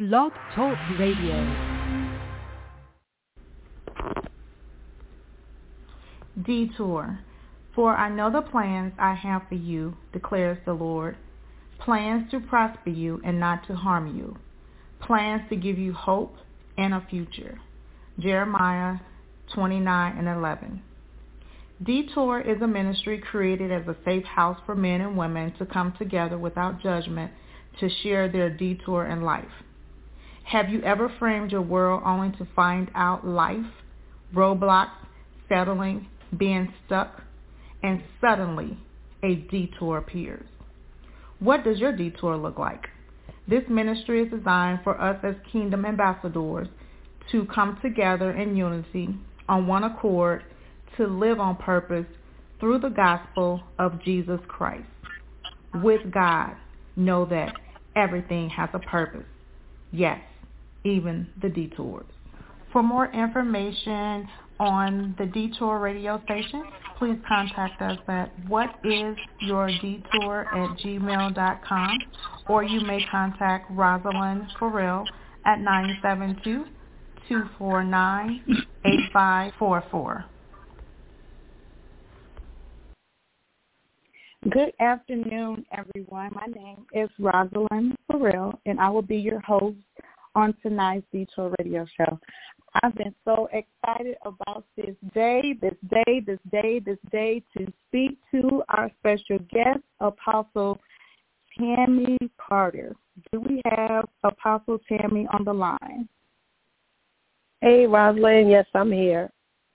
Blog Talk Radio. Detour. For I know the plans I have for you, declares the Lord. Plans to prosper you and not to harm you. Plans to give you hope and a future. Jeremiah 29:11. Detour is a ministry created as a safe house for men and women to come together without judgment to share their detour in life. Have you ever framed your world only to find out life, roadblocks, settling, being stuck, and suddenly a detour appears? What does your detour look like? This ministry is designed for us as kingdom ambassadors to come together in unity on one accord to live on purpose through the gospel of Jesus Christ. With God, know that everything has a purpose. Yes, even the detours. For more information on the Detour radio station, please contact us at whatisyourdetour@gmail.com, or you may contact Rosalind Farrell at 972-249-8544. Good afternoon, everyone. My name is Rosalind Farrell, and I will be your host on tonight's Detour Radio Show. I've been so excited about this day to speak to our special guest, Apostle Tammy Carter. Do we have Apostle Tammy on the line? Hey, Rosalind. Yes, I'm here.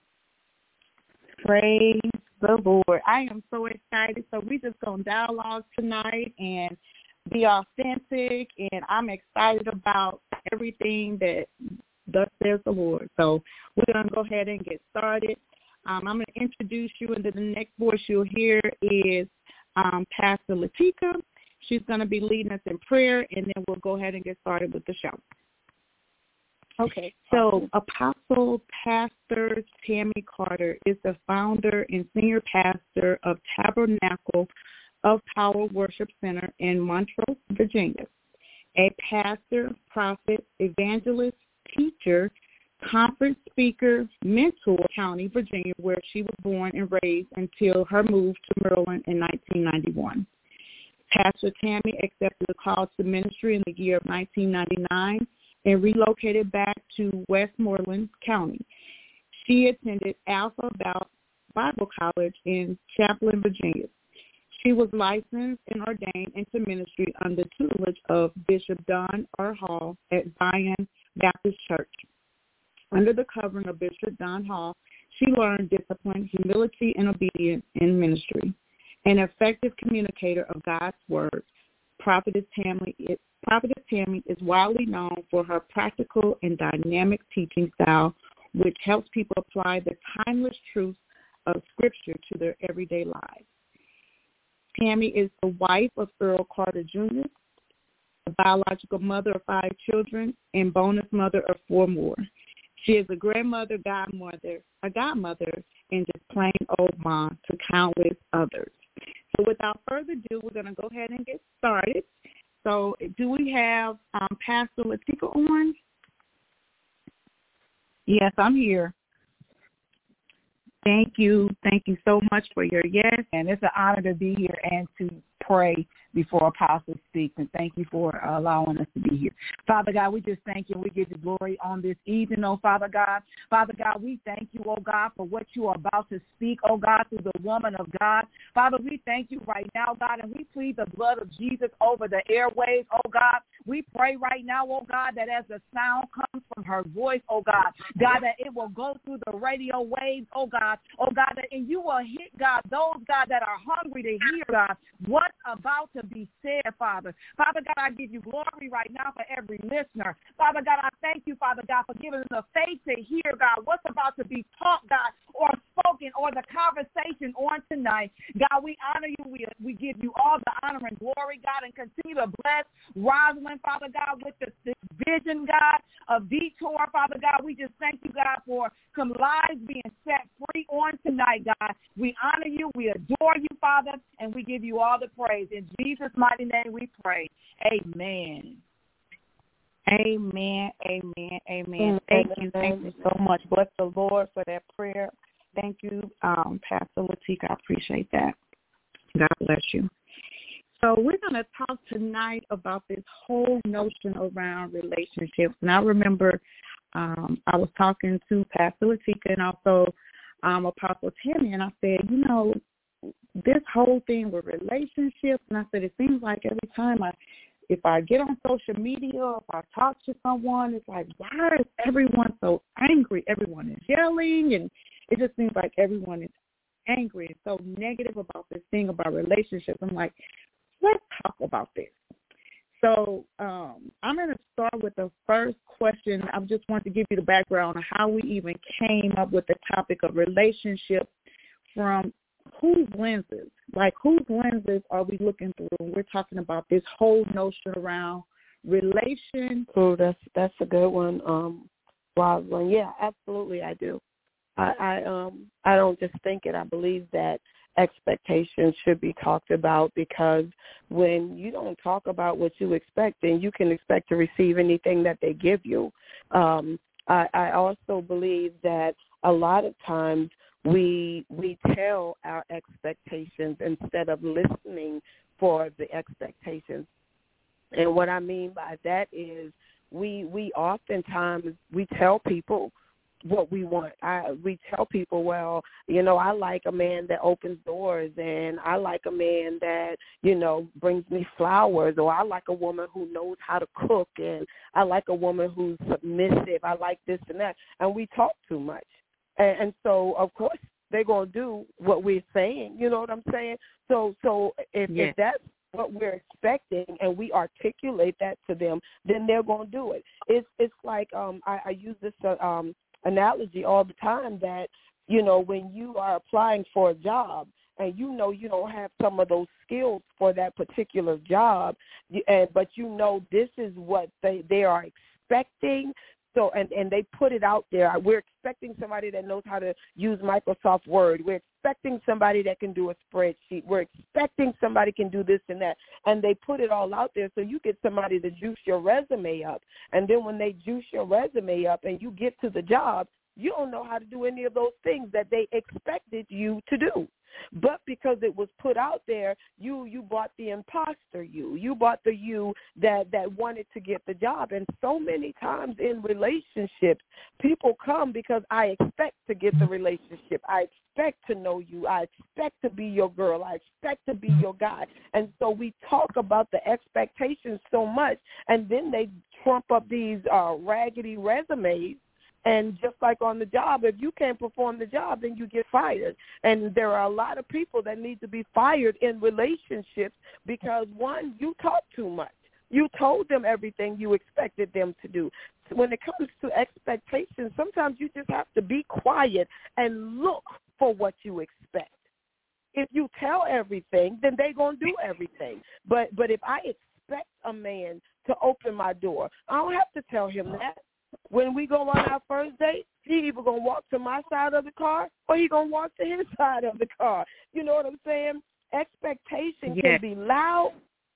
Praise the Lord. I am so excited. So we just going to dialogue tonight and be authentic, and I'm excited about everything that thus says the Lord. So we're going to go ahead and get started. I'm going to introduce you, and then the next voice you'll hear is Pastor Latika. She's going to be leading us in prayer, and then we'll go ahead and get started with the show. Okay, so Apostle Pastor Tammy Carter is the founder and senior pastor of Tabernacle of Power Worship Center in Montrose, Virginia. A pastor, prophet, evangelist, teacher, conference speaker, mentor, County, Virginia, where she was born and raised until her move to Maryland in 1991. Pastor Tammy accepted the call to ministry in the year of 1999 and relocated back to Westmoreland County. She attended Alpha Bible College in Chaplin, Virginia. She was licensed and ordained into ministry under tutelage of Bishop Don R. Hall at Zion Baptist Church. Under the covering of Bishop Don Hall, she learned discipline, humility, and obedience in ministry. An effective communicator of God's word, Prophetess Tammy is widely known for her practical and dynamic teaching style, which helps people apply the timeless truths of Scripture to their everyday lives. Tammy is the wife of Earl Carter Jr., a biological mother of 5 children, and bonus mother of 4 more. She is a grandmother, a godmother, and just plain old mom to countless others. So without further ado, we're going to go ahead and get started. So do we have Pastor Latika on? Yes, I'm here. Thank you. Thank you so much for your yes. And it's an honor to be here and to pray before Apostle speaks. And thank you for allowing us to be here. Father God, we just thank you. We give you glory on this evening, oh Father God. Father God, we thank you, oh God, for what you are about to speak, oh God, through the woman of God. Father, we thank you right now, God, and we plead the blood of Jesus over the airwaves, oh God. We pray right now, oh God, that as the sound comes from her voice, oh God, God, that it will go through the radio waves, oh God, that and you will hit, God, those, God, that are hungry to hear, God, what's about to be said, Father. Father God, I give you glory right now for every listener. Father God, I thank you, Father God, for giving us the faith to hear, God, what's about to be taught, God, or spoken, or the conversation on tonight. God, we honor you. We give you all the honor and glory, God, and continue to bless Rosalind, Father God, with this vision, God, of Detour, Father God. We just thank you, God, for some lives being set free on tonight, God. We honor you. We adore you, Father, and we give you all the praise. In Jesus' mighty name we pray. Amen. Amen, amen, amen. Thank you so much. Bless the Lord for that prayer. Thank you, Pastor Latika. I appreciate that. God bless you. So we're going to talk tonight about this whole notion around relationships. And I remember I was talking to Pastor Latika and also Apostle Tammy, and I said, this whole thing with relationships, and I said, it seems like every time if I get on social media or if I talk to someone, it's like, why is everyone so angry? Everyone is yelling, and it just seems like everyone is angry and so negative about this thing about relationships. I'm like, let's talk about this. So I'm going to start with the first question. I just want to give you the background on how we even came up with the topic of relationships from whose lenses. Like, whose lenses are we looking through? We're talking about this whole notion around relation. Oh, that's a good one, Rosalind. Yeah, absolutely, I do. I don't just think it. I believe that expectations should be talked about, because when you don't talk about what you expect, then you can expect to receive anything that they give you. I also believe that a lot of times we tell our expectations instead of listening for the expectations. And what I mean by that is we oftentimes we tell people what we want. We tell people, well, I like a man that opens doors, and I like a man that, brings me flowers, or I like a woman who knows how to cook, and I like a woman who's submissive. I like this and that. And we talk too much. And so, of course, they're going to do what we're saying. You know what I'm saying? So if that's what we're expecting and we articulate that to them, then they're going to do it. It's like I use this analogy all the time that, when you are applying for a job and you don't have some of those skills for that particular job, but this is what they are expecting. So, and they put it out there. We're expecting somebody that knows how to use Microsoft Word. We're expecting somebody that can do a spreadsheet. We're expecting somebody can do this and that. And they put it all out there so you get somebody to juice your resume up. And then when they juice your resume up and you get to the job, you don't know how to do any of those things that they expected you to do. But because it was put out there, you bought the imposter you. You bought the you that wanted to get the job. And so many times in relationships, people come because I expect to get the relationship. I expect to know you. I expect to be your girl. I expect to be your guy. And so we talk about the expectations so much, and then they trump up these raggedy resumes. And just like on the job, if you can't perform the job, then you get fired. And there are a lot of people that need to be fired in relationships because, one, you talk too much. You told them everything you expected them to do. When it comes to expectations, sometimes you just have to be quiet and look for what you expect. If you tell everything, then they're going to do everything. But if I expect a man to open my door, I don't have to tell him that. When we go on our first date, he either going to walk to my side of the car or he going to walk to his side of the car. You know what I'm saying? Expectation can be loud,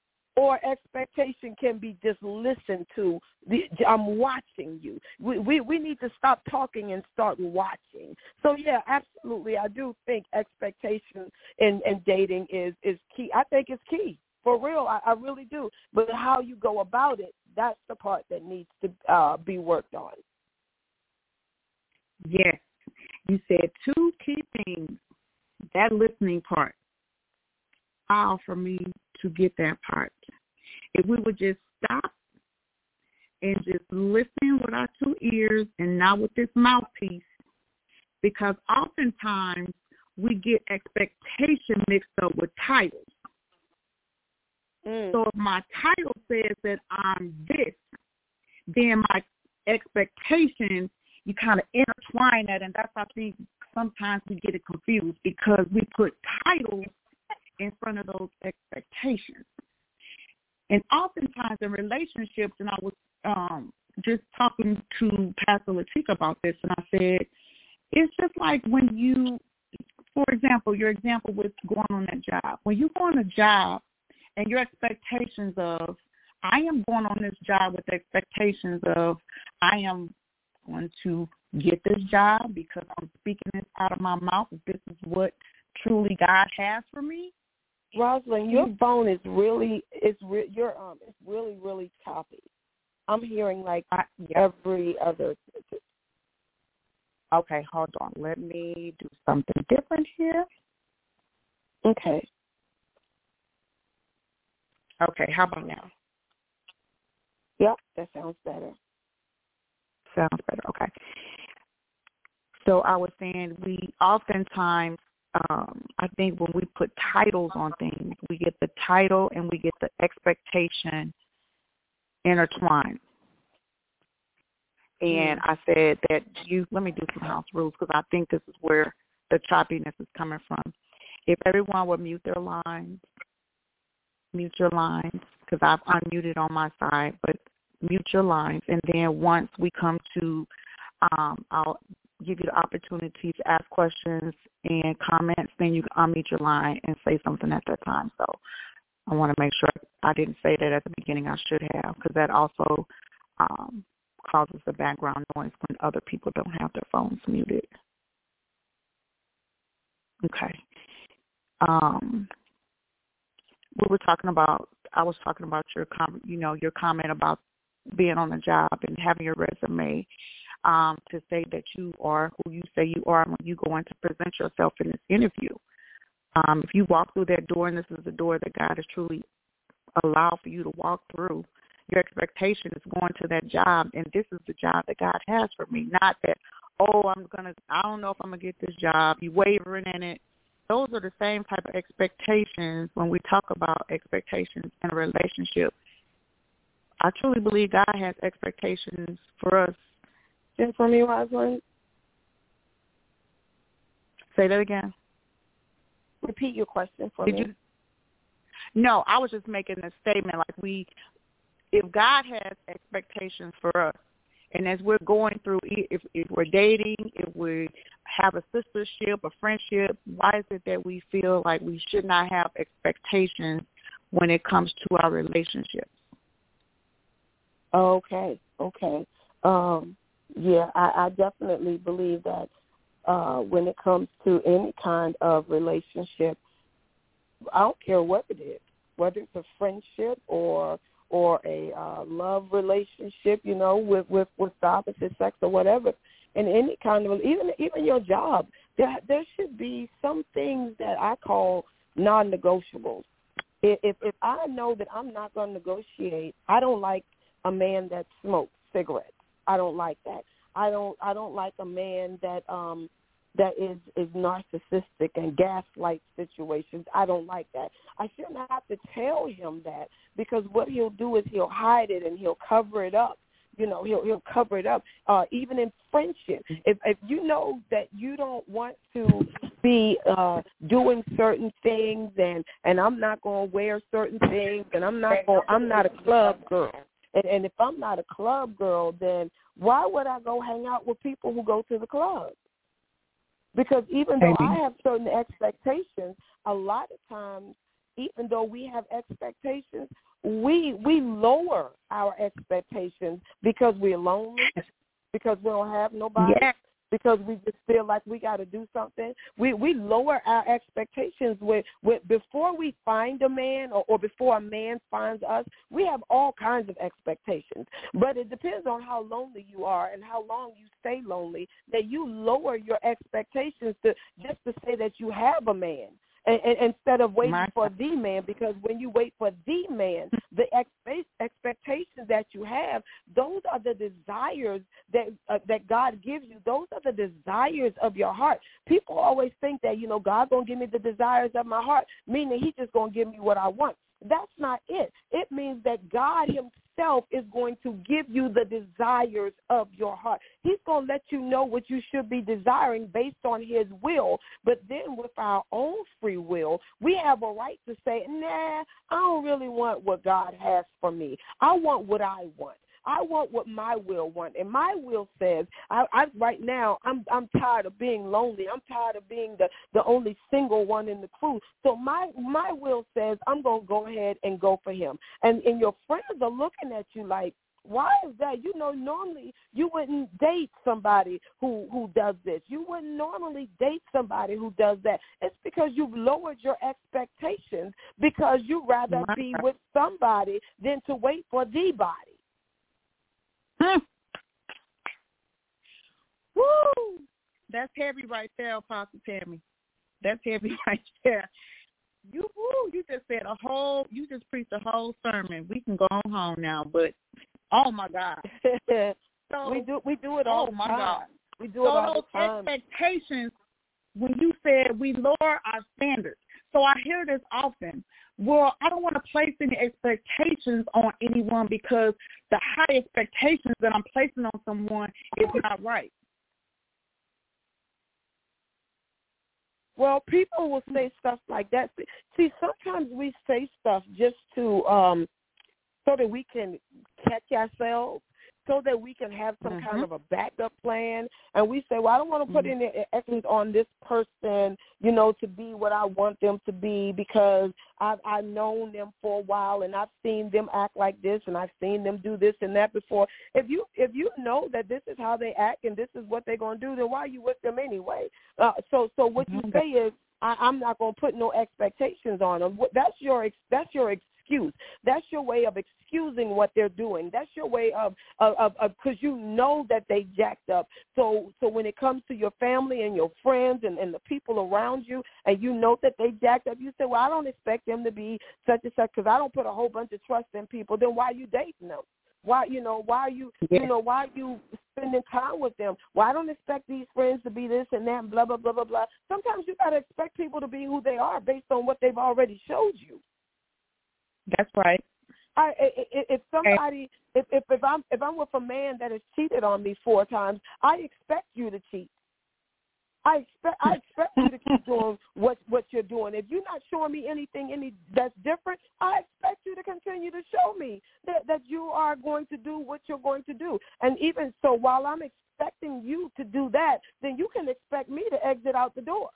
or expectation can be just listened to. I'm watching you. We need to stop talking and start watching. So, yeah, absolutely. I do think expectation in dating is key. I think it's key. For real, I really do. But how you go about it, that's the part that needs to be worked on. Yes. You said two key things. That listening part. All for me to get that part. If we would just stop and just listen with our two ears and not with this mouthpiece, because oftentimes we get expectation mixed up with titles. So if my title says that I'm this, then my expectation, you kind of intertwine that, and that's, I think, sometimes we get it confused because we put titles in front of those expectations. And oftentimes in relationships, and I was just talking to Pastor Latika about this, and I said, it's just like when you, for example, your example with going on that job. When you go on a job, and your expectations of, I am going on this job with expectations of I am going to get this job because I'm speaking this out of my mouth. If this is what truly God has for me. Rosalind, your phone is really it's really, really choppy. I'm hearing like every other. Okay, hold on. Let me do something different here. Okay. Okay, how about now? Yep, that sounds better. Sounds better, okay. So I was saying we oftentimes, I think when we put titles on things, we get the title and we get the expectation intertwined. And I said that let me do some house rules because I think this is where the choppiness is coming from. If everyone would mute your lines, because I've unmuted on my side, but mute your lines. And then once we come to, I'll give you the opportunity to ask questions and comments, then you can unmute your line and say something at that time. So I want to make sure I didn't say that at the beginning. I should have, because that also causes the background noise when other people don't have their phones muted. Okay. I was talking about your comment about being on the job and having your resume to say that you are who you say you are when you go in to present yourself in this interview. If you walk through that door, and this is the door that God has truly allowed for you to walk through, your expectation is going to that job, and this is the job that God has for me. Not that, I don't know if I'm going to get this job. You wavering in it. Those are the same type of expectations when we talk about expectations in a relationship. I truly believe God has expectations for us. And for me, Rosalind? Say that again. Repeat your question for me. No, I was just making a statement if God has expectations for us, and as we're going through, if we're dating, if we have a sistership, a friendship, why is it that we feel like we should not have expectations when it comes to our relationships? Okay. I definitely believe that when it comes to any kind of relationship, I don't care what it is, whether it's a friendship or a love relationship, with the opposite sex or whatever, and any kind of even your job, there should be some things that I call non-negotiables. If I know that I'm not going to negotiate, I don't like a man that smokes cigarettes. I don't like that. I don't like a man that is narcissistic and gaslight situations. I don't like that. I shouldn't have to tell him that, because what he'll do is he'll hide it and he'll cover it up. He'll cover it up. Even in friendship, if you know that you don't want to be doing certain things, and I'm not going to wear certain things, and I'm not a club girl. And if I'm not a club girl, then why would I go hang out with people who go to the club? Because even though I have certain expectations, a lot of times, even though we have expectations, we lower our expectations because we're lonely, because we don't have nobody, because we just feel like we got to do something. We lower our expectations with before we find a man or before a man finds us. We have all kinds of expectations, but it depends on how lonely you are and how long you stay lonely, that you lower your expectations to say that you have a man. And instead of waiting for the man, because when you wait for the man, the expectations that you have, those are the desires that God gives you. Those are the desires of your heart. People always think that, God going to give me the desires of my heart, meaning He's just going to give me what I want. That's not it. It means that God Himself is going to give you the desires of your heart. He's going to let you know what you should be desiring based on His will. But then with our own free will, we have a right to say, nah, I don't really want what God has for me. I want what I want. I want what my will wants. And my will says, I right now, I'm tired of being lonely. I'm tired of being the only single one in the crew. So my will says I'm going to go ahead and go for him. And your friends are looking at you like, why is that? Normally you wouldn't date somebody who does this. You wouldn't normally date somebody who does that. It's because you've lowered your expectations because you'd rather be with somebody than to wait for the body. Woo! That's heavy right there, Apostle Tammy. That's heavy right there. You just said you just preached a whole sermon. We can go home now, but oh my God. So, we do it all the time. Oh my God. We do it all the time. Those expectations, when you said we lower our standards. So I hear this often. Well, I don't want to place any expectations on anyone because the high expectations that I'm placing on someone is not right. Well, people will say stuff like that. See, sometimes we say stuff just to so that we can catch ourselves, so that we can have some kind of a backup plan. And we say, well, I don't want to put any effort on this person, to be what I want them to be because I've known them for a while and I've seen them act like this and I've seen them do this and that before. If you know that this is how they act and this is what they're going to do, then why are you with them anyway? So what you say is, I'm not going to put no expectations on them. That's your excuse. That's your way of excusing what they're doing. That's your way of because you know that they jacked up. So when it comes to your family and your friends and the people around you, and you know that they jacked up, you say, well, I don't expect them to be such and such because I don't put a whole bunch of trust in people. Then why are you dating them? Why are you spending time with them? Well, I don't expect these friends to be this and that and blah, blah, blah, blah, blah. Sometimes you got to expect people to be who they are based on what they've already showed you. That's right. If I'm with a man that has cheated on me 4 times, I expect you to cheat. I expect you to keep doing what you're doing. If you're not showing me anything that's different, I expect you to continue to show me that you are going to do what you're going to do. And even so, while I'm expecting you to do that, then you can expect me to exit out the door.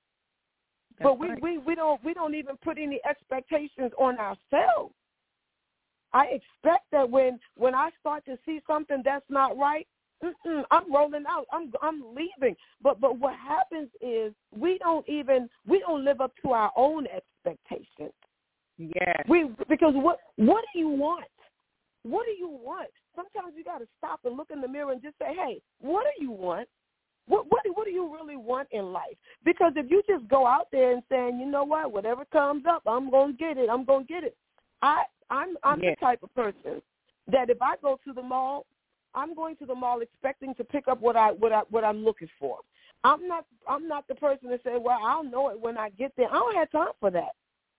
But we don't even put any expectations on ourselves. I expect that when I start to see something that's not right, I'm rolling out. I'm leaving. But what happens is we don't live up to our own expectations. Yes. Because what do you want? What do you want? Sometimes you got to stop and look in the mirror and just say, hey, what do you want? What do you really want in life? Because if you just go out there and saying, you know what, whatever comes up, I'm going to get it. I'm going to get it. I'm the type of person that if I go to the mall, I'm going to the mall expecting to pick up what I'm looking for. I'm not the person that says, well, I'll know it when I get there. I don't have time for that.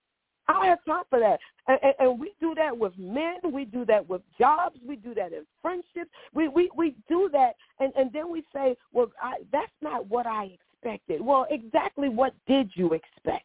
And we do that with men. We do that with jobs. We do that in friendships. We do that, and then we say, well, that's not what I expected. Well, exactly what did you expect?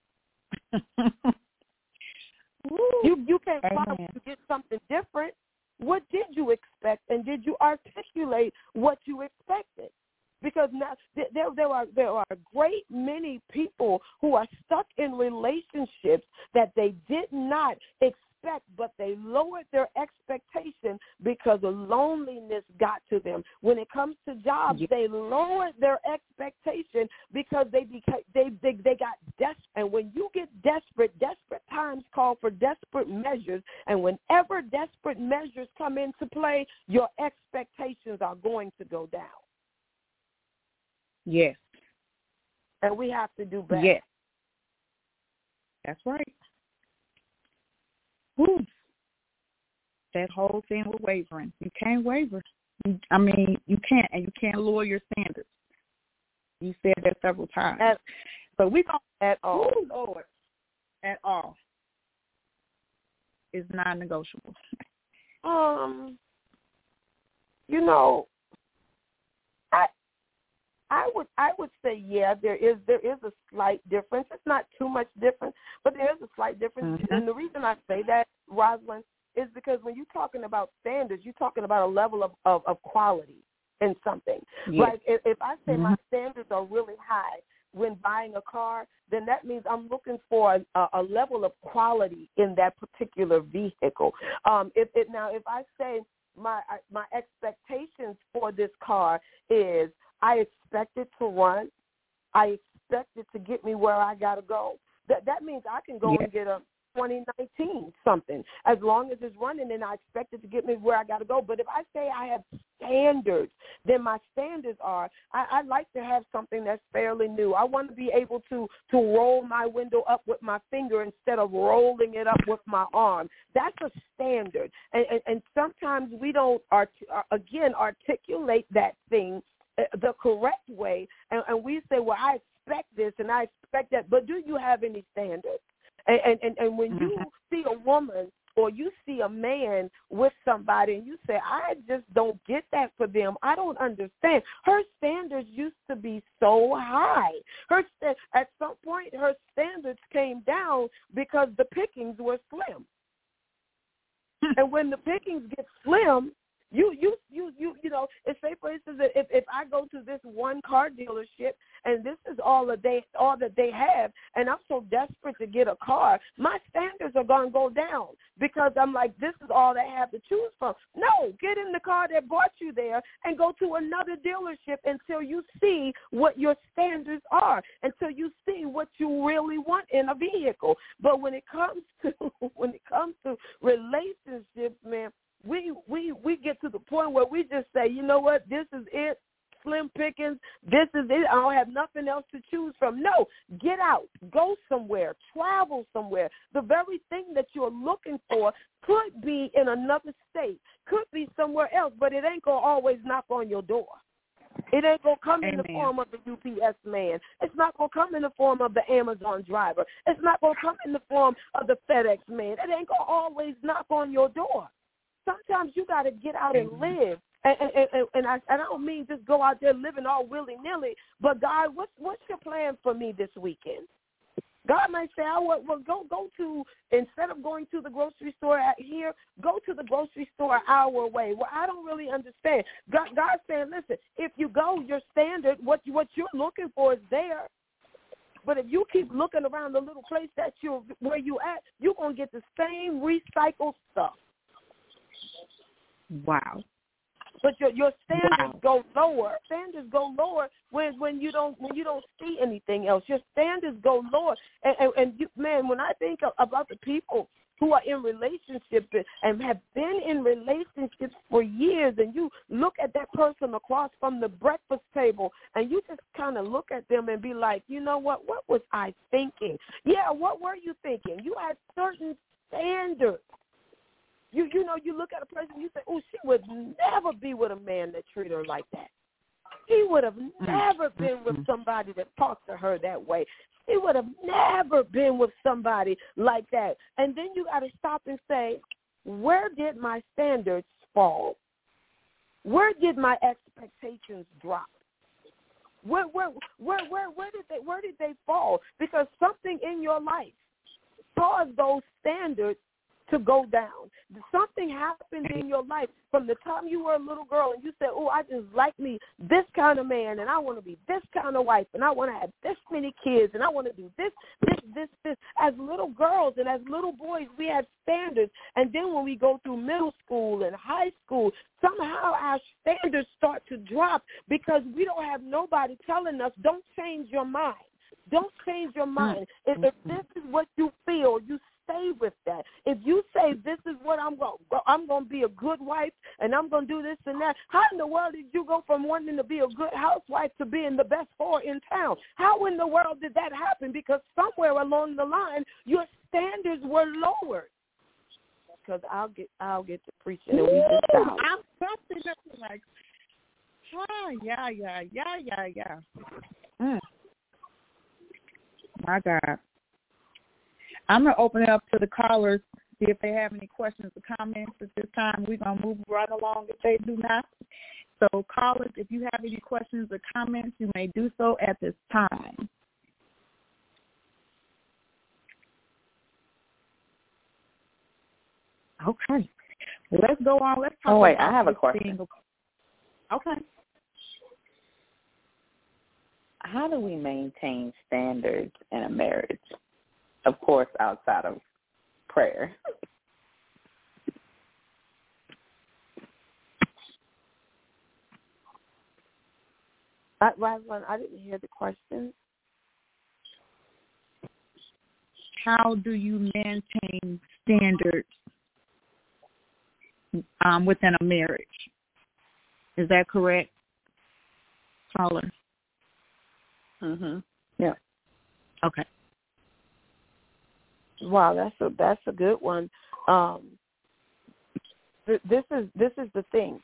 You can't promise to get something different. What did you expect, and did you articulate what you expected? Because now there are a great many people who are stuck in relationships that they did not expect, but they lowered their expectation because of loneliness got to them. When it comes to jobs, they lowered their expectation because they got desperate. And when you get desperate times call for desperate measures. And whenever desperate measures come into play, your expectations are going to go down. Yes. And we have to do better. Yes. That's right. Whew. That whole thing with wavering. You can't waver. You can't, and you can't lower your standards. You said that several times. But we don't at all. Oh, Lord. At all. It's non-negotiable. I would say there is a slight difference. It's not too much difference, but there is a slight difference. And the reason I say that, Rosalind, is because when you're talking about standards, you're talking about a level of quality in something. Yes. Like if I say my standards are really high when buying a car, then that means I'm looking for a level of quality in that particular vehicle. If I say my expectations for this car is I expect it to run, I expect it to get me where I got to go, that means I can go and get a 2019 something as long as it's running, and I expect it to get me where I got to go. But if I say I have standards, then my standards are I like to have something that's fairly new. I want to be able to roll my window up with my finger instead of rolling it up with my arm. That's a standard. And sometimes we don't, articulate that thing the correct way, and we say, well, I expect this and I expect that, but do you have any standards? And when you see a woman or you see a man with somebody and you say, I just don't get that for them, I don't understand. Her standards used to be so high. At some point, her standards came down because the pickings were slim. And when the pickings get slim, you know, say for instance, if I go to this one car dealership and this is all that they have, and I'm so desperate to get a car, my standards are going to go down because I'm like, this is all they have to choose from. No, get in the car that brought you there and go to another dealership until you see what your standards are, until you see what you really want in a vehicle. But when it comes to relationships, man, we get to the point where we just say, you know what, this is it, slim pickings, this is it, I don't have nothing else to choose from. No, get out, go somewhere, travel somewhere. The very thing that you're looking for could be in another state, could be somewhere else, but it ain't going to always knock on your door. It ain't going to come in the form of the UPS man. It's not going to come in the form of the Amazon driver. It's not going to come in the form of the FedEx man. It ain't going to always knock on your door. Sometimes you got to get out and live. And I don't mean just go out there living all willy-nilly, but God, what's your plan for me this weekend? God might say, go to, instead of going to the grocery store here, go to the grocery store an hour away. Well, I don't really understand. God's saying, listen, if you go, your standard, what you're looking for is there. But if you keep looking around the little place where you at, you're going to get the same recycled stuff. Wow. But your standards go lower. Standards go lower when you don't see anything else. Your standards go lower. And you, man, when I think about the people who are in relationships and have been in relationships for years, and you look at that person across from the breakfast table, and you just kind of look at them and be like, you know what was I thinking? Yeah, what were you thinking? You had certain standards. You know, you look at a person, you say, oh, she would never be with a man that treated her like that. He would have never been with somebody that talked to her that way. He would have never been with somebody like that. And then you got to stop and say, where did my standards fall? Where did my expectations drop? Where did they fall? Because something in your life caused those standards to go down. Something happened in your life from the time you were a little girl and you said, oh, I just like me this kind of man, and I want to be this kind of wife, and I want to have this many kids, and I want to do this. As little girls and as little boys, we have standards. And then when we go through middle school and high school, somehow our standards start to drop because we don't have nobody telling us, don't change your mind. Don't change your mind. If this is what you feel, you stay with that. If you say this is what I'm going to be a good wife and I'm going to do this and that, how in the world did you go from wanting to be a good housewife to being the best whore in town? How in the world did that happen? Because somewhere along the line, your standards were lowered. Because I'll get to preaching and we just out. I'm something that's like, yeah. My God. I'm going to open it up to the callers, see if they have any questions or comments at this time. We're going to move right along if they do not. So, callers, if you have any questions or comments, you may do so at this time. Okay. Well, let's go on. Let's talk wait, about I have a this question. Okay. How do we maintain standards in a marriage? Of course, outside of prayer. Rosalind, I didn't hear the question. How do you maintain standards within a marriage? Is that correct, caller? Yeah. Okay. Wow, that's a good one. This is the thing.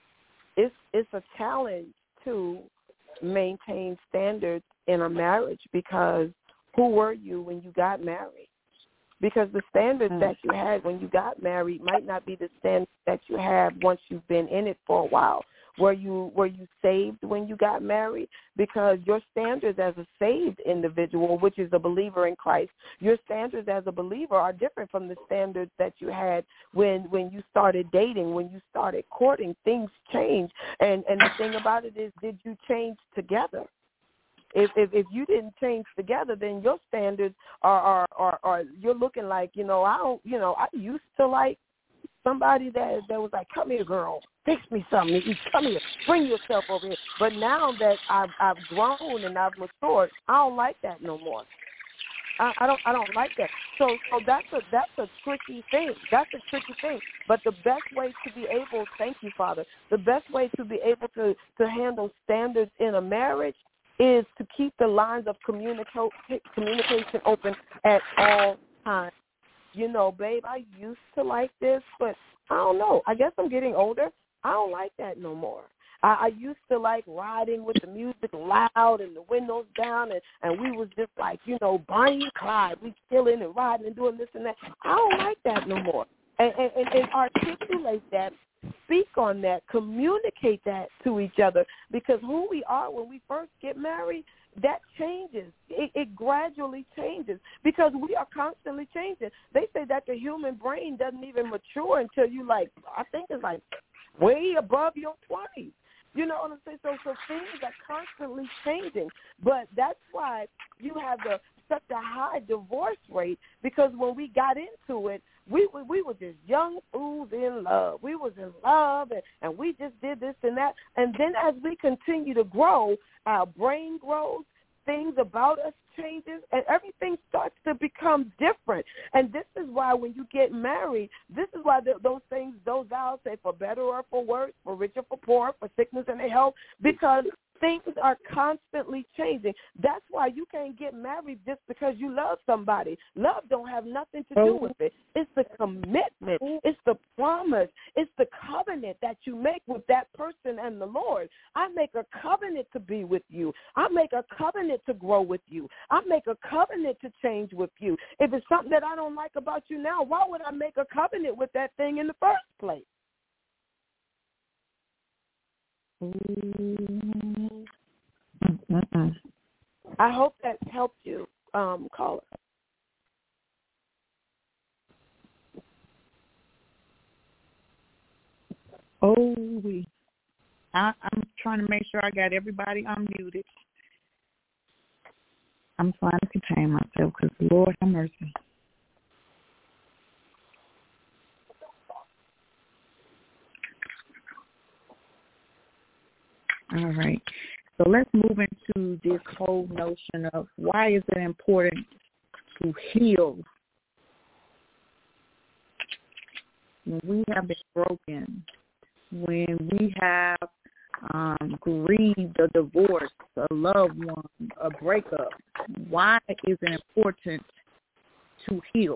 It's a challenge to maintain standards in a marriage, because who were you when you got married? Because the standards that you had when you got married might not be the standards that you have once you've been in it for a while. Were you saved when you got married? Because your standards as a saved individual, which is a believer in Christ, your standards as a believer are different from the standards that you had when you started dating, when you started courting. Things change. And the thing about it is, did you change together? If you didn't change together, then your standards are you're looking like, I used to like somebody that was like, come here, girl, fix me something. Come here, bring yourself over here. But now that I've grown and I've matured, I don't like that no more. I don't like that. So that's a tricky thing. That's a tricky thing. But the best way to be able, thank you, Father, the best way to be able to handle standards in a marriage is to keep the lines of communication open at all times. Babe, I used to like this, but I don't know. I guess I'm getting older. I don't like that no more. I used to like riding with the music loud and the windows down, and we was just like, Bonnie and Clyde. We chilling and riding and doing this and that. I don't like that no more. And articulate that, speak on that, communicate that to each other, because who we are when we first get married, that changes. It gradually changes because we are constantly changing. They say that the human brain doesn't even mature until you I think it's way above your 20s. You know what I'm saying? So things are constantly changing. But that's why you have such a high divorce rate, because when we got into it, we were just young fools in love. We was in love, and we just did this and that. And then as we continue to grow, our brain grows, things about us changes, and everything starts to become different. And this is why when you get married, this is why those vows say for better or for worse, for richer, for poor, for sickness and health, because things are constantly changing. That's why you can't get married just because you love somebody. Love don't have nothing to do with it. It's the commitment. It's the promise. It's the covenant that you make with that person and the Lord. I make a covenant to be with you. I make a covenant to grow with you. I make a covenant to change with you. If it's something that I don't like about you now, why would I make a covenant with that thing in the first place? I hope that helped you, caller. I'm trying to make sure I got everybody unmuted. I'm trying to contain myself because Lord have mercy. All right. So let's move into this whole notion of why is it important to heal when we have been broken, when we have grieved a divorce, a loved one, a breakup. Why is it important to heal?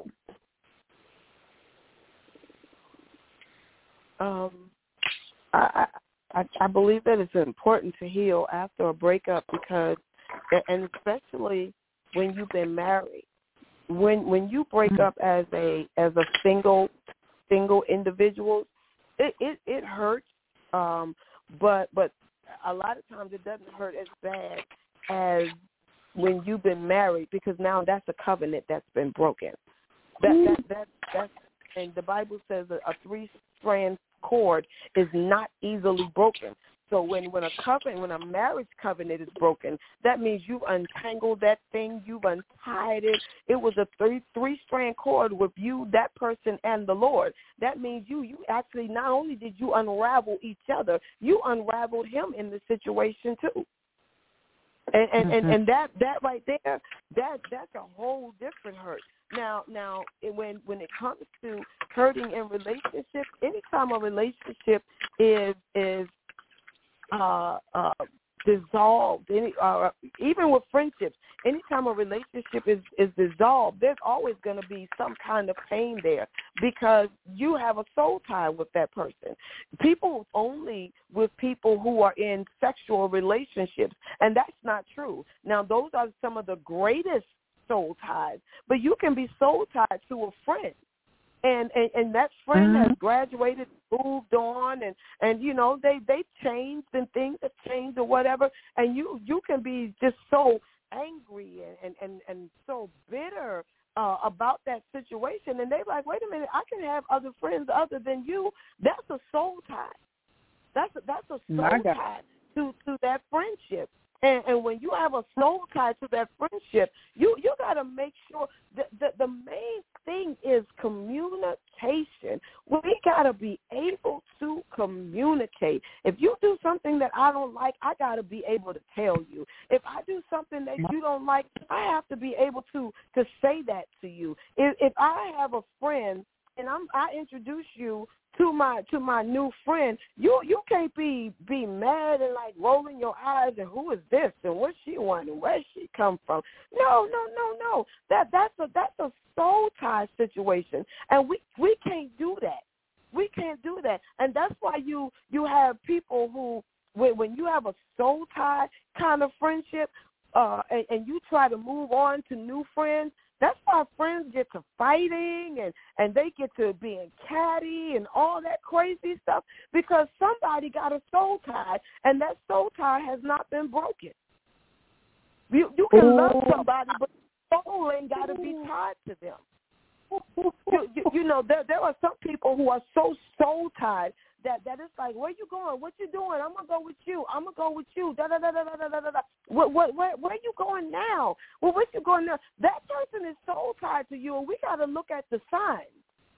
I believe that it's important to heal after a breakup because, and especially when you've been married, when you break up as a single individual, it hurts, but a lot of times it doesn't hurt as bad as when you've been married, because now that's a covenant that's been broken. That's and the Bible says a three-strand cord is not easily broken. So when a marriage covenant is broken, that means you untangled that thing, you've untied it. It was a three-strand cord with you, that person, and the Lord. That means you actually not only did you unravel each other, you unraveled him in the situation too. And that right there, that's a whole different hurt. Now, when it comes to hurting in relationships, anytime a relationship is dissolved, even with friendships, anytime a relationship is dissolved, there's always going to be some kind of pain there because you have a soul tie with that person. People only with people who are in sexual relationships, and that's not true. Now, those are some of the greatest soul ties, but you can be soul tied to a friend. And that friend has graduated, moved on, and you know, they changed and things have changed or whatever, and you can be just so angry and so bitter about that situation, and they're like, wait a minute, I can have other friends other than you. That's a soul tie. That's a soul tie to that friendship. And when you have a soul tie to that friendship, you got to make sure that the main thing is communication. We got to be able to communicate. If you do something that I don't like, I got to be able to tell you. If I do something that you don't like, I have to be able to say that to you. If I have a friend and I introduce you to my new friend, you can't be mad and like rolling your eyes and who is this and what she want and where she come from. No. That's a soul tie situation, and we can't do that. We can't do that, and that's why you have people who when you have a soul tie kind of friendship, and you try to move on to new friends. That's why friends get to fighting and they get to being catty and all that crazy stuff because somebody got a soul tie and that soul tie has not been broken. You can love somebody, but soul ain't got to be tied to them. You know, there are some people who are so soul tied that it's like, where you going? What you doing? I'm gonna go with you. I'm gonna go with you. Da da da da da da da da. Where you going now? Well, where you going now? That person is soul tied to you, and we got to look at the signs.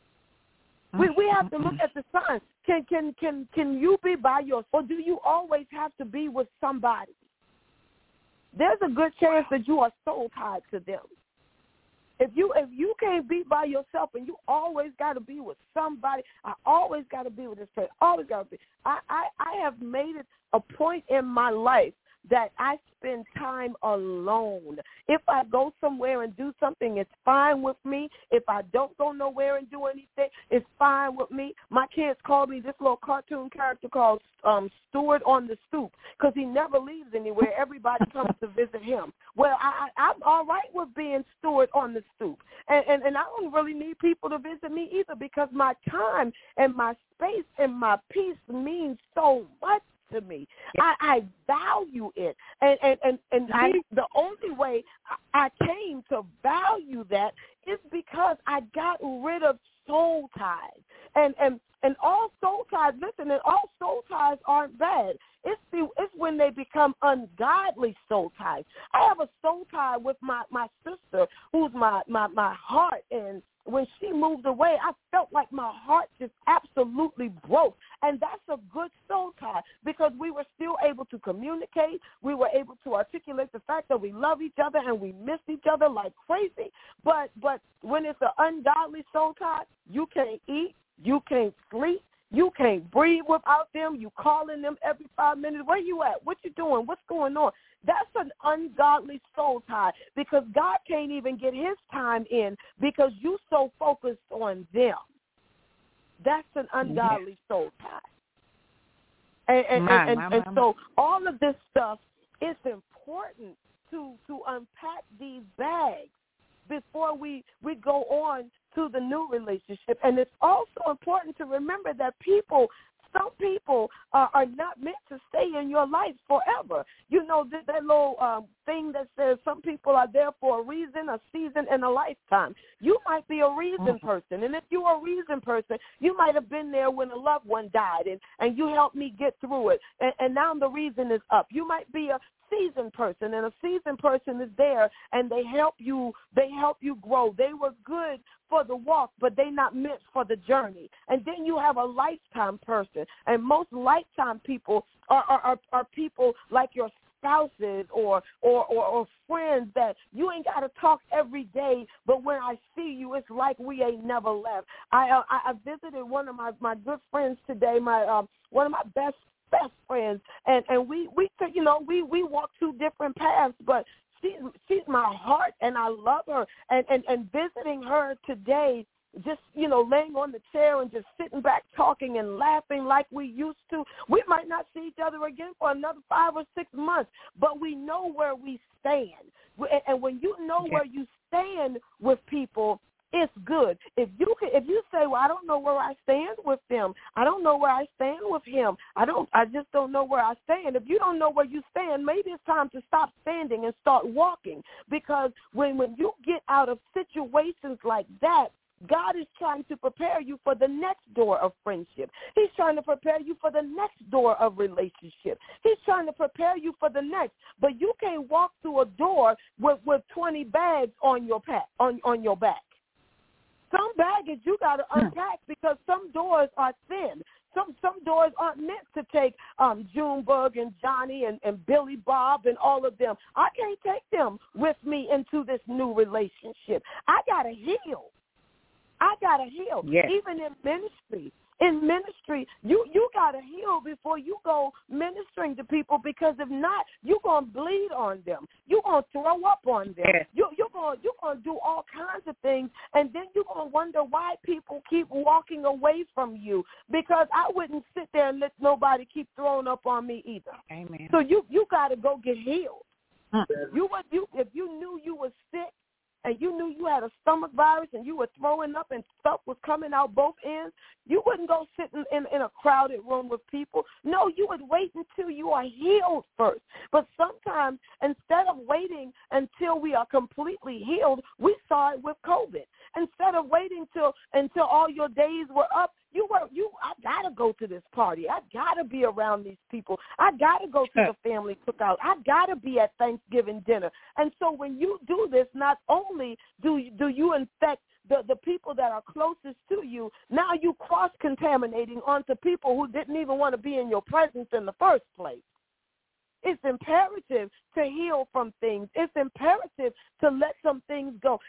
We have to look at the signs. Can you be by yourself, or do you always have to be with somebody? There's a good chance that you are soul tied to them. If you can't be by yourself and you always got to be with somebody, I always got to be with this person. Always got to be. I have made it a point in my life that I spend time alone. If I go somewhere and do something, it's fine with me. If I don't go nowhere and do anything, it's fine with me. My kids call me this little cartoon character called Stewart on the Stoop because he never leaves anywhere. Everybody comes to visit him. Well, I'm all right with being Stewart on the Stoop. And I don't really need people to visit me either because my time and my space and my peace means so much to me. I value it, and the only way I came to value that is because I got rid of soul ties, and all soul ties. Listen, and all soul ties aren't bad. It's when they become ungodly soul ties. I have a soul tie with my sister, who's my heart, and when she moved away, I felt like my heart just absolutely broke. And that's a good soul tie because we were still able to communicate. We were able to articulate the fact that we love each other and we miss each other like crazy. But when it's an ungodly soul tie, you can't eat, you can't sleep, you can't breathe without them. You calling them every 5 minutes. Where you at? What you doing? What's going on? That's an ungodly soul tie because God can't even get his time in because you so focused on them. That's an ungodly soul tie. And so all of this stuff, it's important to unpack these bags before we go on to the new relationship. And it's also important to remember that some people are not meant to stay in your life forever. You know, that little thing that says some people are there for a reason, a season, and a lifetime. You might be a reason person, and if you're a reason person, you might have been there when a loved one died, and you helped me get through it, and now the reason is up. You might be a seasoned person, and a seasoned person is there, and they help you grow. They were good for the walk, but they not meant for the journey. And then you have a lifetime person, and most lifetime people are people like your spouses or friends that you ain't got to talk every day, but when I see you, it's like we ain't never left. I visited one of my good friends today, one of my best friends, and we walk two different paths, but she's my heart, and I love her, and visiting her today, just, laying on the chair and just sitting back talking and laughing like we used to. We might not see each other again for another 5 or 6 months, but we know where we stand. And when you know where you stand with people, it's good. If you say, well, I don't know where I stand with them, I don't know where I stand with him, I just don't know where I stand. If you don't know where you stand, maybe it's time to stop standing and start walking. Because when you get out of situations like that, God is trying to prepare you for the next door of friendship. He's trying to prepare you for the next door of relationship. He's trying to prepare you for the next. But you can't walk through a door with 20 bags on your back. Some baggage you got to unpack because some doors are thin. Some doors aren't meant to take Junebug and Johnny and Billy Bob and all of them. I can't take them with me into this new relationship. I got to heal. Yes. Even in ministry. In ministry, you got to heal before you go ministering to people, because if not, you're going to bleed on them. You're going to throw up on them. Yes. You're going to do all kinds of things, and then you're going to wonder why people keep walking away from you, because I wouldn't sit there and let nobody keep throwing up on me either. Amen. So you got to go get healed. If you knew you were sick, and you knew you had a stomach virus and you were throwing up and stuff was coming out both ends, you wouldn't go sit in a crowded room with people. No, you would wait until you are healed first. But sometimes, instead of waiting until we are completely healed, we saw it with COVID. Instead of waiting until all your days were up, I got to go to this party. I got to be around these people. I got to go to the family cookout. I got to be at Thanksgiving dinner. And so when you do this, not only do you infect the people that are closest to you, now you cross-contaminating onto people who didn't even want to be in your presence in the first place. It's imperative to heal from things. It's imperative to let some things go.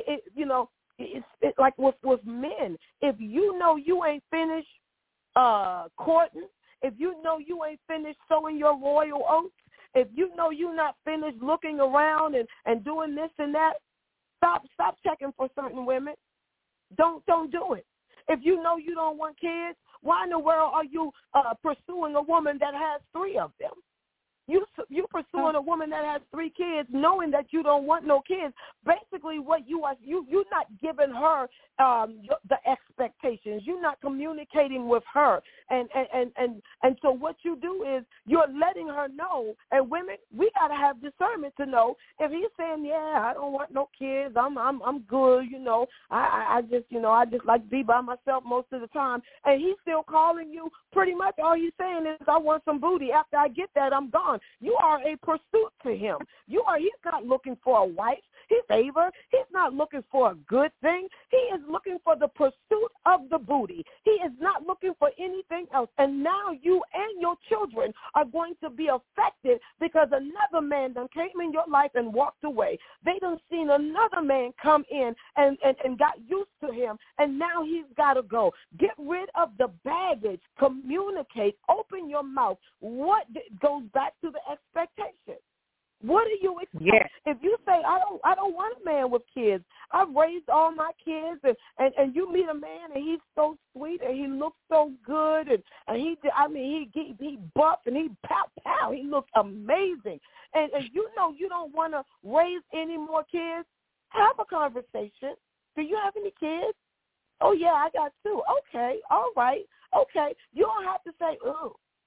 It's like with men. If you know you ain't finished courting, if you know you ain't finished sowing your royal oats, if you know you're not finished looking around and doing this and that, stop checking for certain women. Don't do it. If you know you don't want kids, why in the world are you pursuing a woman that has 3 of them? You pursuing a woman that has 3 kids, knowing that you don't want no kids. Basically, what you're not giving her the expectations. You're not communicating with her, and so what you do is you're letting her know. And women, we gotta have discernment to know if he's saying, yeah, I don't want no kids. I'm good. I just like to be by myself most of the time, and he's still calling you. Pretty much all he's saying is, I want some booty. After I get that, I'm gone. You are a pursuit to him. He's not looking for a wife, his favor. He's not looking for a good thing. He is looking for the pursuit of the booty. He is not looking for anything else. And now you and your children are going to be affected because another man done came in your life and walked away. They done seen another man come in and got used to him, and now he's got to go. Get rid of the baggage. Communicate. Open your mouth. What goes back to the expectation? What do you expect? Yes. If you say, I don't want a man with kids, I've raised all my kids, and you meet a man and he's so sweet and he looks so good and he buff and he pow, he looks amazing, and you know you don't want to raise any more kids, have a conversation. Do you have any kids? Oh yeah, I got 2. Okay, all right, okay. You don't have to say, oh,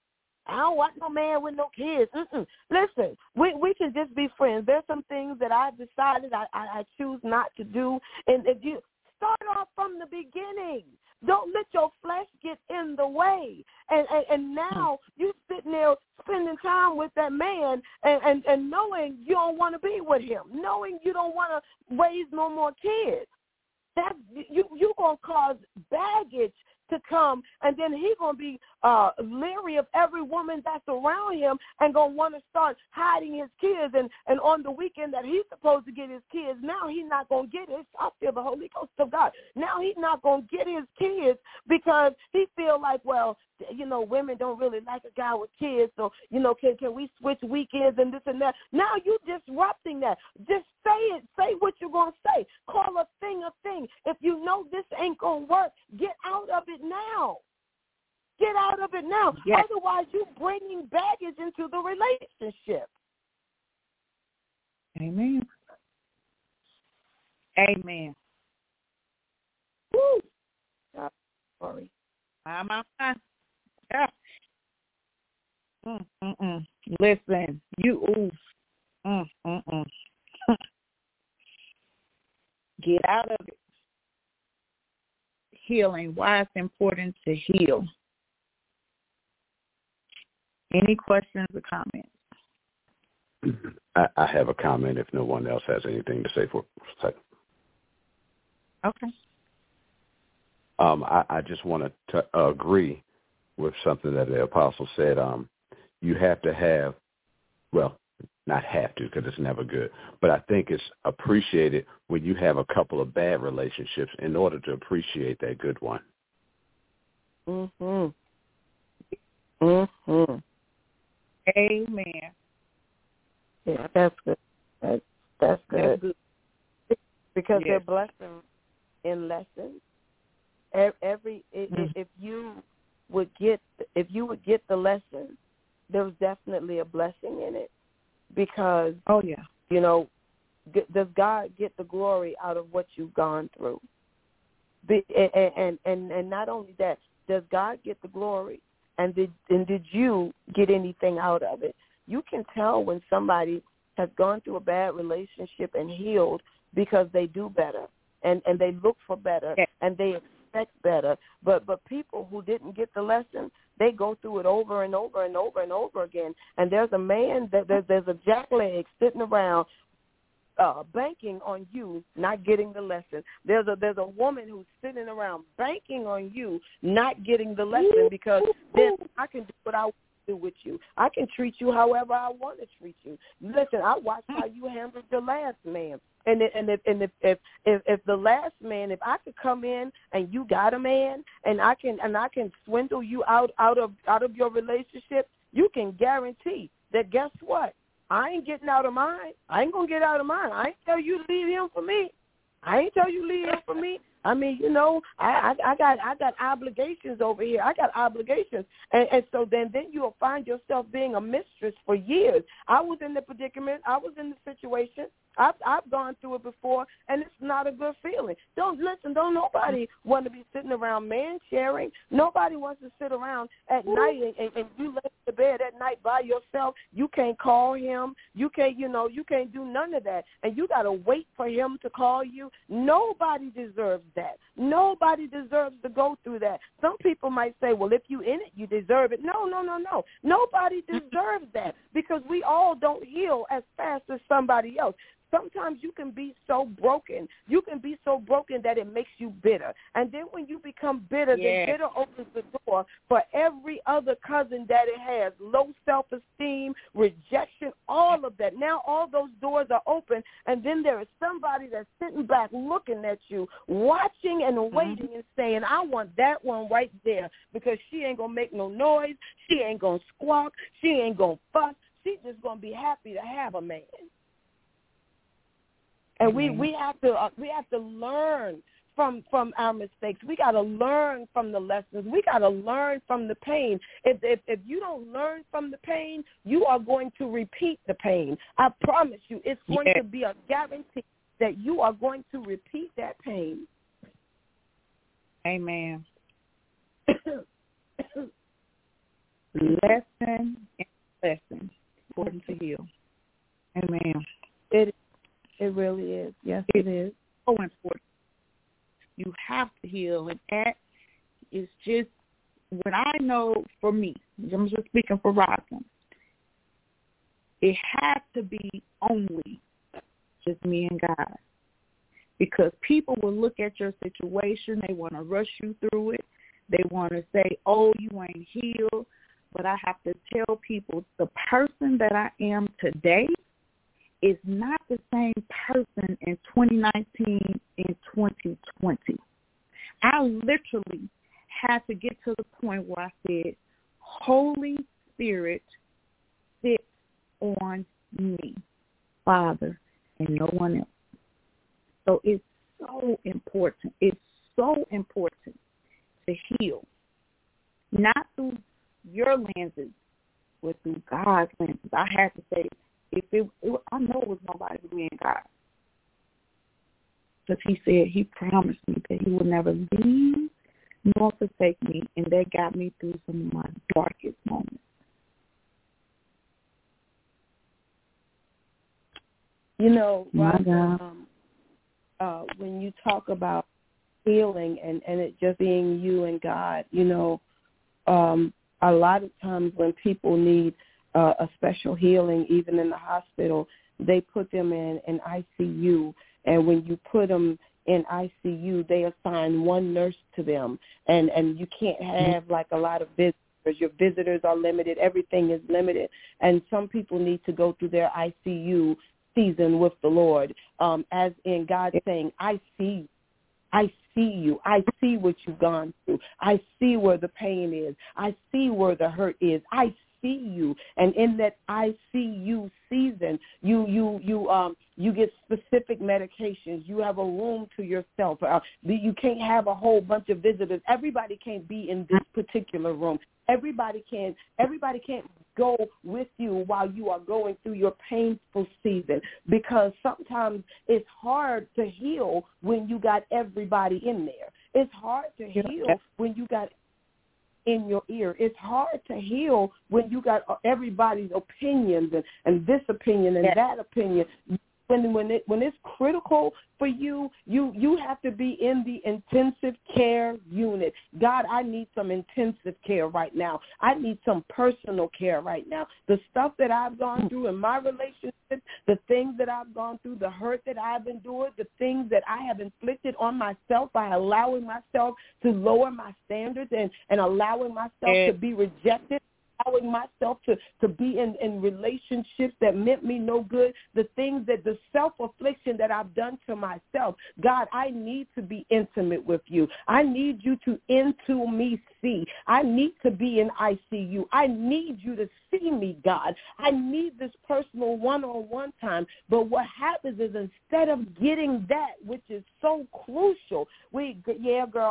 I don't want no man with no kids. Listen, we can just be friends. There's some things that I've decided I choose not to do. And if you start off from the beginning, don't let your flesh get in the way. And now you sitting there spending time with that man and knowing you don't want to be with him, knowing you don't want to raise no more kids. That you gonna cause baggage to come, and then he's going to be leery of every woman that's around him and going to want to start hiding his kids. And on the weekend that he's supposed to get his kids, now he's not going to get it. I feel the Holy Ghost of God. Now he's not going to get his kids because he feel like, well, you know, women don't really like a guy with kids, so, you know, can we switch weekends and this and that? Now you disrupting that. Just say it. Say what you're going to say. Call a thing a thing. If you know this ain't going to work, get out of it now. Get out of it now. Yes. Otherwise, you're bringing baggage into the relationship. Amen. Amen. Woo. Sorry. My. Yeah. Listen, you get out of it. Healing. Why it's important to heal. Any questions or comments? I have a comment if no one else has anything to say for a second. Okay. I just want to agree with something that the apostle said. You have to have, well, not have to because it's never good, but I think it's appreciated when you have a couple of bad relationships in order to appreciate that good one. Amen. Yeah, that's good. That's good. Because they're blessings in lessons. If you would get the lesson, there was definitely a blessing in it. Because you know, does God get the glory out of what you've gone through? And not only that, does God get the glory? And did you get anything out of it? You can tell when somebody has gone through a bad relationship and healed because they do better and they look for better and they expect better. But people who didn't get the lesson, they go through it over and over and over and over again. And there's a man, there's a jackleg sitting around banking on you not getting the lesson. There's a woman who's sitting around banking on you not getting the lesson because then I can do what I want to do with you. I can treat you however I want to treat you. Listen, I watched how you handled the last man. And if the last man, if I could come in and you got a man and I can swindle you out of your relationship, you can guarantee that guess what? I ain't getting out of mine. I ain't going to get out of mine. I ain't tell you to leave him for me. I mean, you know, I got obligations over here. I got obligations. And so then you'll find yourself being a mistress for years. I was in the predicament. I was in the situation. I've gone through it before, and it's not a good feeling. Don't nobody want to be sitting around man sharing. Nobody wants to sit around at night and you lay in the bed at night by yourself. You can't call him. You can't do none of that. And you got to wait for him to call you. Nobody deserves that. Nobody deserves to go through that. Some people might say, well, if you in it, you deserve it. No. Nobody deserves that because we all don't heal as fast as somebody else. Sometimes you can be so broken. You can be so broken that it makes you bitter. And then when you become bitter, then bitter opens the door for every other cousin that it has. Low self-esteem, rejection, all of that. Now all those doors are open, and then there is somebody that's sitting back looking at you, watching and waiting and saying, I want that one right there because she ain't going to make no noise. She ain't going to squawk. She ain't going to fuss. She's just going to be happy to have a man. And we have to learn from our mistakes. We got to learn from the lessons. We got to learn from the pain. If you don't learn from the pain, you are going to repeat the pain. I promise you, it's going to be a guarantee that you are going to repeat that pain. Amen. lesson and lesson important to heal. Amen. It really is. Yes, it is. So important. You have to heal, and that is just what I know for me. I'm just speaking for Roslyn. It had to be only just me and God, because people will look at your situation. They want to rush you through it. They want to say, "Oh, you ain't healed." But I have to tell people the person that I am today is not the same person in 2019 and 2020. I literally had to get to the point where I said, Holy Spirit, sit on me, Father, and no one else. So it's so important. It's so important to heal, not through your lenses, but through God's lenses. I had to say, I know it was nobody but me and God. Because he said, he promised me that he would never leave nor forsake me, and that got me through some of my darkest moments. You know, when you talk about healing and it just being you and God, you know, a lot of times when people need a special healing, even in the hospital, they put them in an ICU. And when you put them in ICU, they assign one nurse to them. And you can't have like a lot of visitors. Your visitors are limited. Everything is limited. And some people need to go through their ICU season with the Lord, as in God saying, I see you. I see what you've gone through. I see where the pain is. I see where the hurt is. I see you. And in that ICU season, you get specific medications. You have a room to yourself. You can't have a whole bunch of visitors. Everybody can't be in this particular room. Everybody can't go with you while you are going through your painful season, because sometimes it's hard to heal when you got everybody in there. It's hard to heal when you got in your ear. It's hard to heal when you got everybody's opinions and this opinion and that opinion. When it's critical for you, you have to be in the intensive care unit. God, I need some intensive care right now. I need some personal care right now. The stuff that I've gone through in my relationship, the things that I've gone through, the hurt that I've endured, the things that I have inflicted on myself by allowing myself to lower my standards and allowing myself to be rejected, allowing myself to be in relationships that meant me no good, the things that the self-affliction that I've done to myself. God, I need to be intimate with you. I need you to into me see. I need to be in ICU. I need you to see me, God. I need this personal one-on-one time. But what happens is instead of getting that, which is so crucial, we can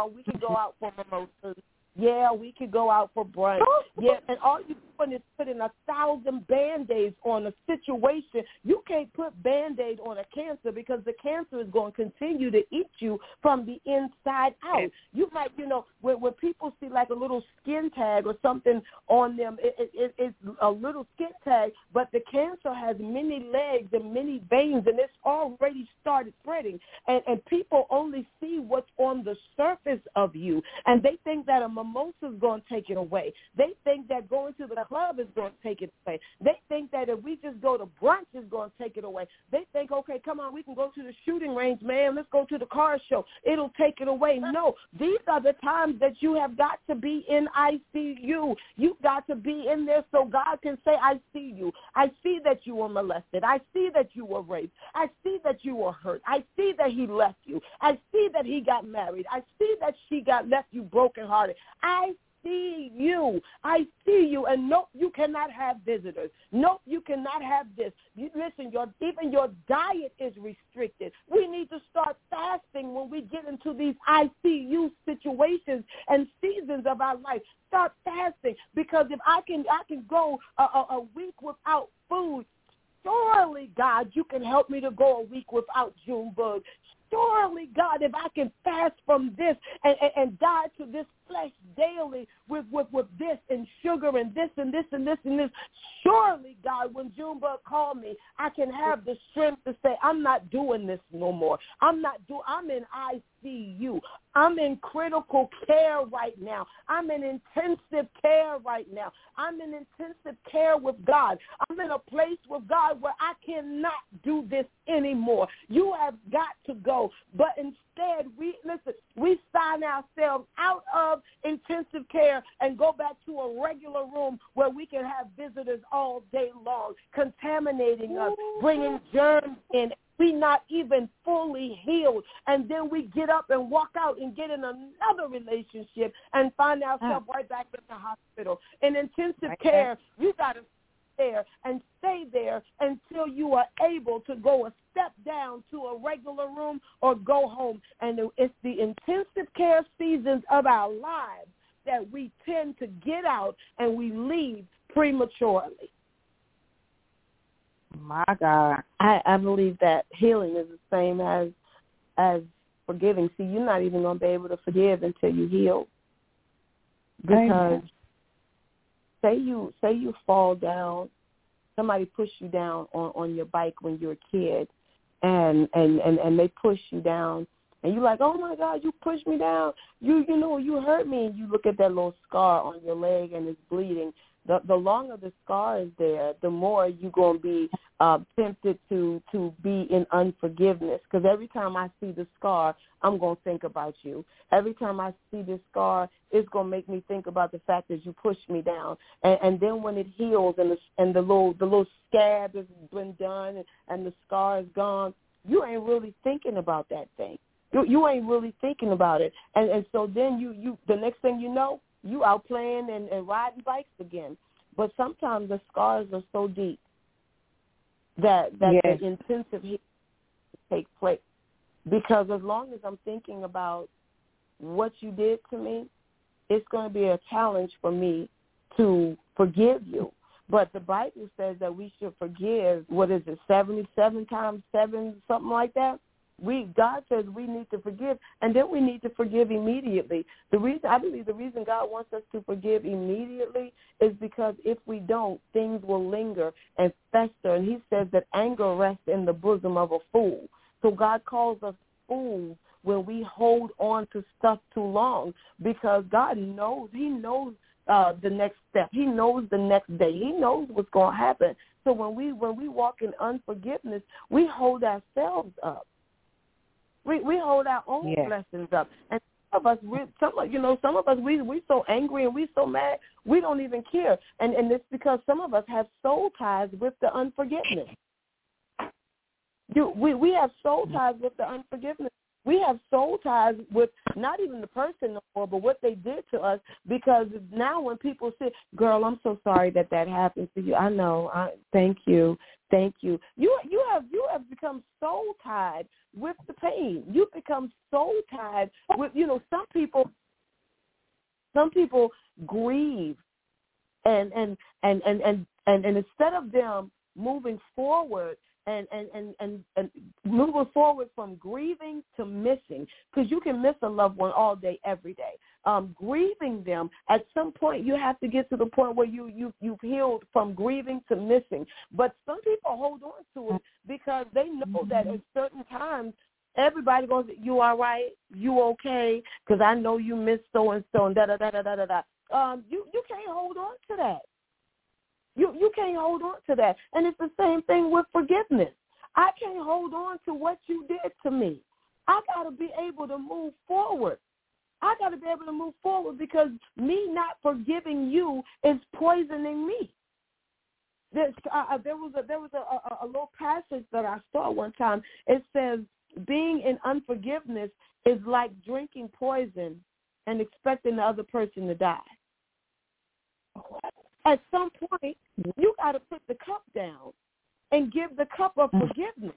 go out for mimosas. Yeah, we could go out for brunch. Yeah, and all you're doing is putting 1,000 Band-Aids on a situation. You can't put Band-Aid on a cancer, because the cancer is going to continue to eat you from the inside out. You might, when people see like a little skin tag or something on them, it's a little skin tag, but the cancer has many legs and many veins, and it's already started spreading. And people only see what's on the surface of you, and they think that a mimosa is going to take it away. They think that going to the club is going to take it away. They think that if we just go to brunch is going to take it away. They think, okay, come on, we can go to the shooting range, man. Let's go to the car show. It'll take it away. No, these are the times that you have got to be in ICU. You've got to be in there so God can say, I see you. I see that you were molested. I see that you were raped. I see that you were hurt. I see that he left you. I see that he got married. I see that she left you brokenhearted. I see you. I see you. And nope, you cannot have visitors. Nope, you cannot have this. Listen, even your diet is restricted. We need to start fasting when we get into these ICU situations and seasons of our life. Start fasting, because if I can go a week without food, surely, God, you can help me to go a week without Junebug. surely, God, if I can fast from this and die to this flesh daily with this and sugar and this and this and this and this, surely, God, when Junebug called me, I can have the strength to say, I'm not doing this no more. I'm in ICU. I'm in critical care right now. I'm in intensive care right now. I'm in intensive care with God. I'm in a place with God where I cannot do this anymore. You have got to go. But instead, we sign ourselves out of intensive care and go back to a regular room where we can have visitors all day long, contaminating us, bringing germs in. We not even fully healed. And then we get up and walk out and get in another relationship and find ourselves right back in the hospital. In intensive care, you got to stay there and stay there until you are able to go a step down to a regular room or go home. And it's the intensive care seasons of our lives that we tend to get out and we leave prematurely. My God. I believe that healing is the same as forgiving. See, you're not even going to be able to forgive until you heal. Because say you fall down, somebody pushed you down on your bike when you were a kid, and they push you down, and you're like, oh, my God, you pushed me down. You hurt me, and you look at that little scar on your leg, and it's bleeding. The longer the scar is there, the more you're going to be tempted to be in unforgiveness. Because every time I see the scar, I'm going to think about you. Every time I see this scar, it's going to make me think about the fact that you pushed me down. And then when it heals and the little scab has been done and the scar is gone, you ain't really thinking about that thing. You ain't really thinking about it. And so then you the next thing you know, you out playing and riding bikes again. But sometimes the scars are so deep that the intensive healing takes place. Because as long as I'm thinking about what you did to me, it's going to be a challenge for me to forgive you. But the Bible says that we should forgive, 77 times 7, something like that? God says we need to forgive, and then we need to forgive immediately. I believe the reason God wants us to forgive immediately is because if we don't, things will linger and fester. And he says that anger rests in the bosom of a fool. So God calls us fools when we hold on to stuff too long, because God knows. He knows the next step. He knows the next day. He knows what's going to happen. So when we walk in unforgiveness, we hold ourselves up. We hold our own blessings up. And some of us, we so angry and we so mad, we don't even care. And it's because some of us have soul ties with the unforgiveness. We have soul ties with the unforgiveness. We have soul ties with not even the person no more, but what they did to us. Because now when people say, girl, I'm so sorry that happened to you. I know. Thank you. You have become soul tied with the pain. You become soul tied with, some people grieve and instead of them moving forward and moving forward from grieving to missing, because you can miss a loved one all day, every day. Grieving them, at some point you have to get to the point where you've healed from grieving to missing. But some people hold on to it because they know that at certain times everybody goes, you all right? You okay? Because I know you missed so-and-so and da-da-da-da-da-da-da. You can't hold on to that. You can't hold on to that. And it's the same thing with forgiveness. I can't hold on to what you did to me. I got to be able to move forward. I got to be able to move forward, because me not forgiving you is poisoning me. There was a little passage that I saw one time. It says, being in unforgiveness is like drinking poison and expecting the other person to die. At some point, you got to put the cup down and give the cup of forgiveness.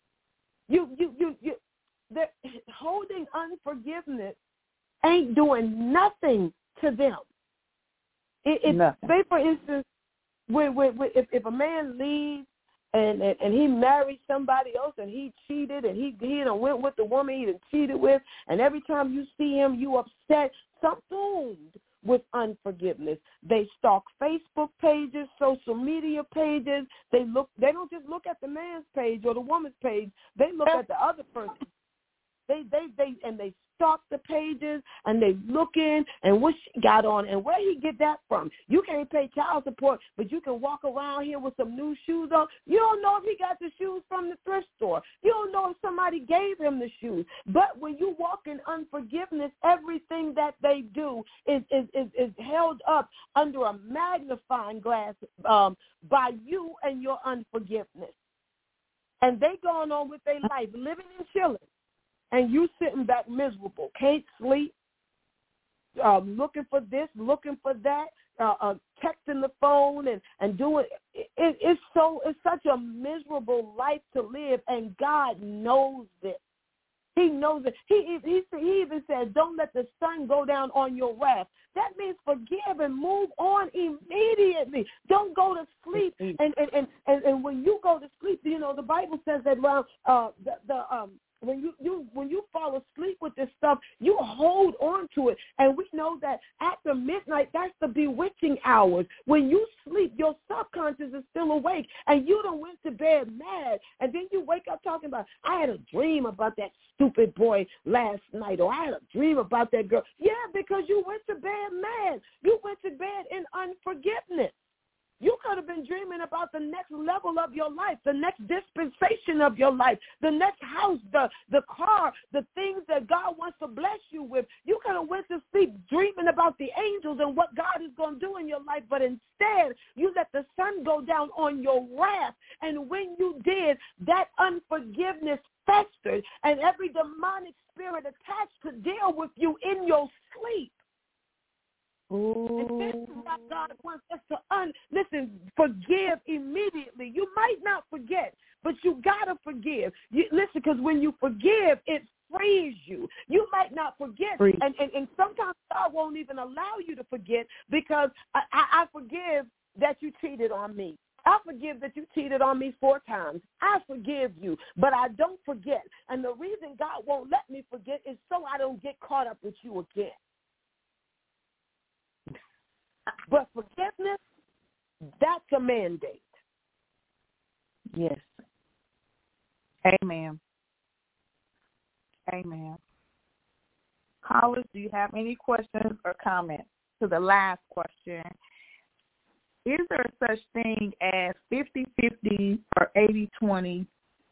Holding unforgiveness ain't doing nothing to them. Say, for instance, if a man leaves and he married somebody else, and he cheated, and he done went with the woman he done cheated with, and every time you see him, you upset, consumed with unforgiveness. They stalk Facebook pages, social media pages. They don't just look at the man's page or the woman's page. They look at the other person. They stalk the pages, and they look in and what she got on and where he get that from. You can't pay child support, but you can walk around here with some new shoes on. You don't know if he got the shoes from the thrift store. You don't know if somebody gave him the shoes. But when you walk in unforgiveness, everything that they do is held up under a magnifying glass by you and your unforgiveness. And they going on with their life, living and chilling. And you sitting back miserable, can't sleep, looking for this, looking for that, texting the phone and doing it's such a miserable life to live, and God knows this. He knows it. He even said, don't let the sun go down on your wrath. That means forgive and move on immediately. Don't go to sleep. And when you go to sleep, you know, the Bible says that when you fall asleep with this stuff, you hold on to it. And we know that after midnight, that's the bewitching hours. When you sleep, your subconscious is still awake, and you done went to bed mad. And then you wake up talking about, I had a dream about that stupid boy last night, or I had a dream about that girl. Yeah, because you went to bed mad. You went to bed in unforgiveness. You could have been dreaming about the next level of your life, the next dispensation of your life, the next house, the car, the things that God wants to bless you with. You could have went to sleep dreaming about the angels and what God is going to do in your life, but instead you let the sun go down on your wrath. And when you did, that unforgiveness festered, and every demonic spirit attached to deal with you in your sleep. Ooh. And this is what God wants us to forgive immediately. You might not forget, but you got to forgive. Listen, because when you forgive, it frees you. You might not forget, and sometimes God won't even allow you to forget, because I forgive that you cheated on me. I forgive that you cheated on me 4 times. I forgive you, but I don't forget. And the reason God won't let me forget is so I don't get caught up with you again. But forgiveness, that's a mandate. Yes. Amen. Amen. Callers, do you have any questions or comments to the last question? Is there such thing as 50-50 or 80-20,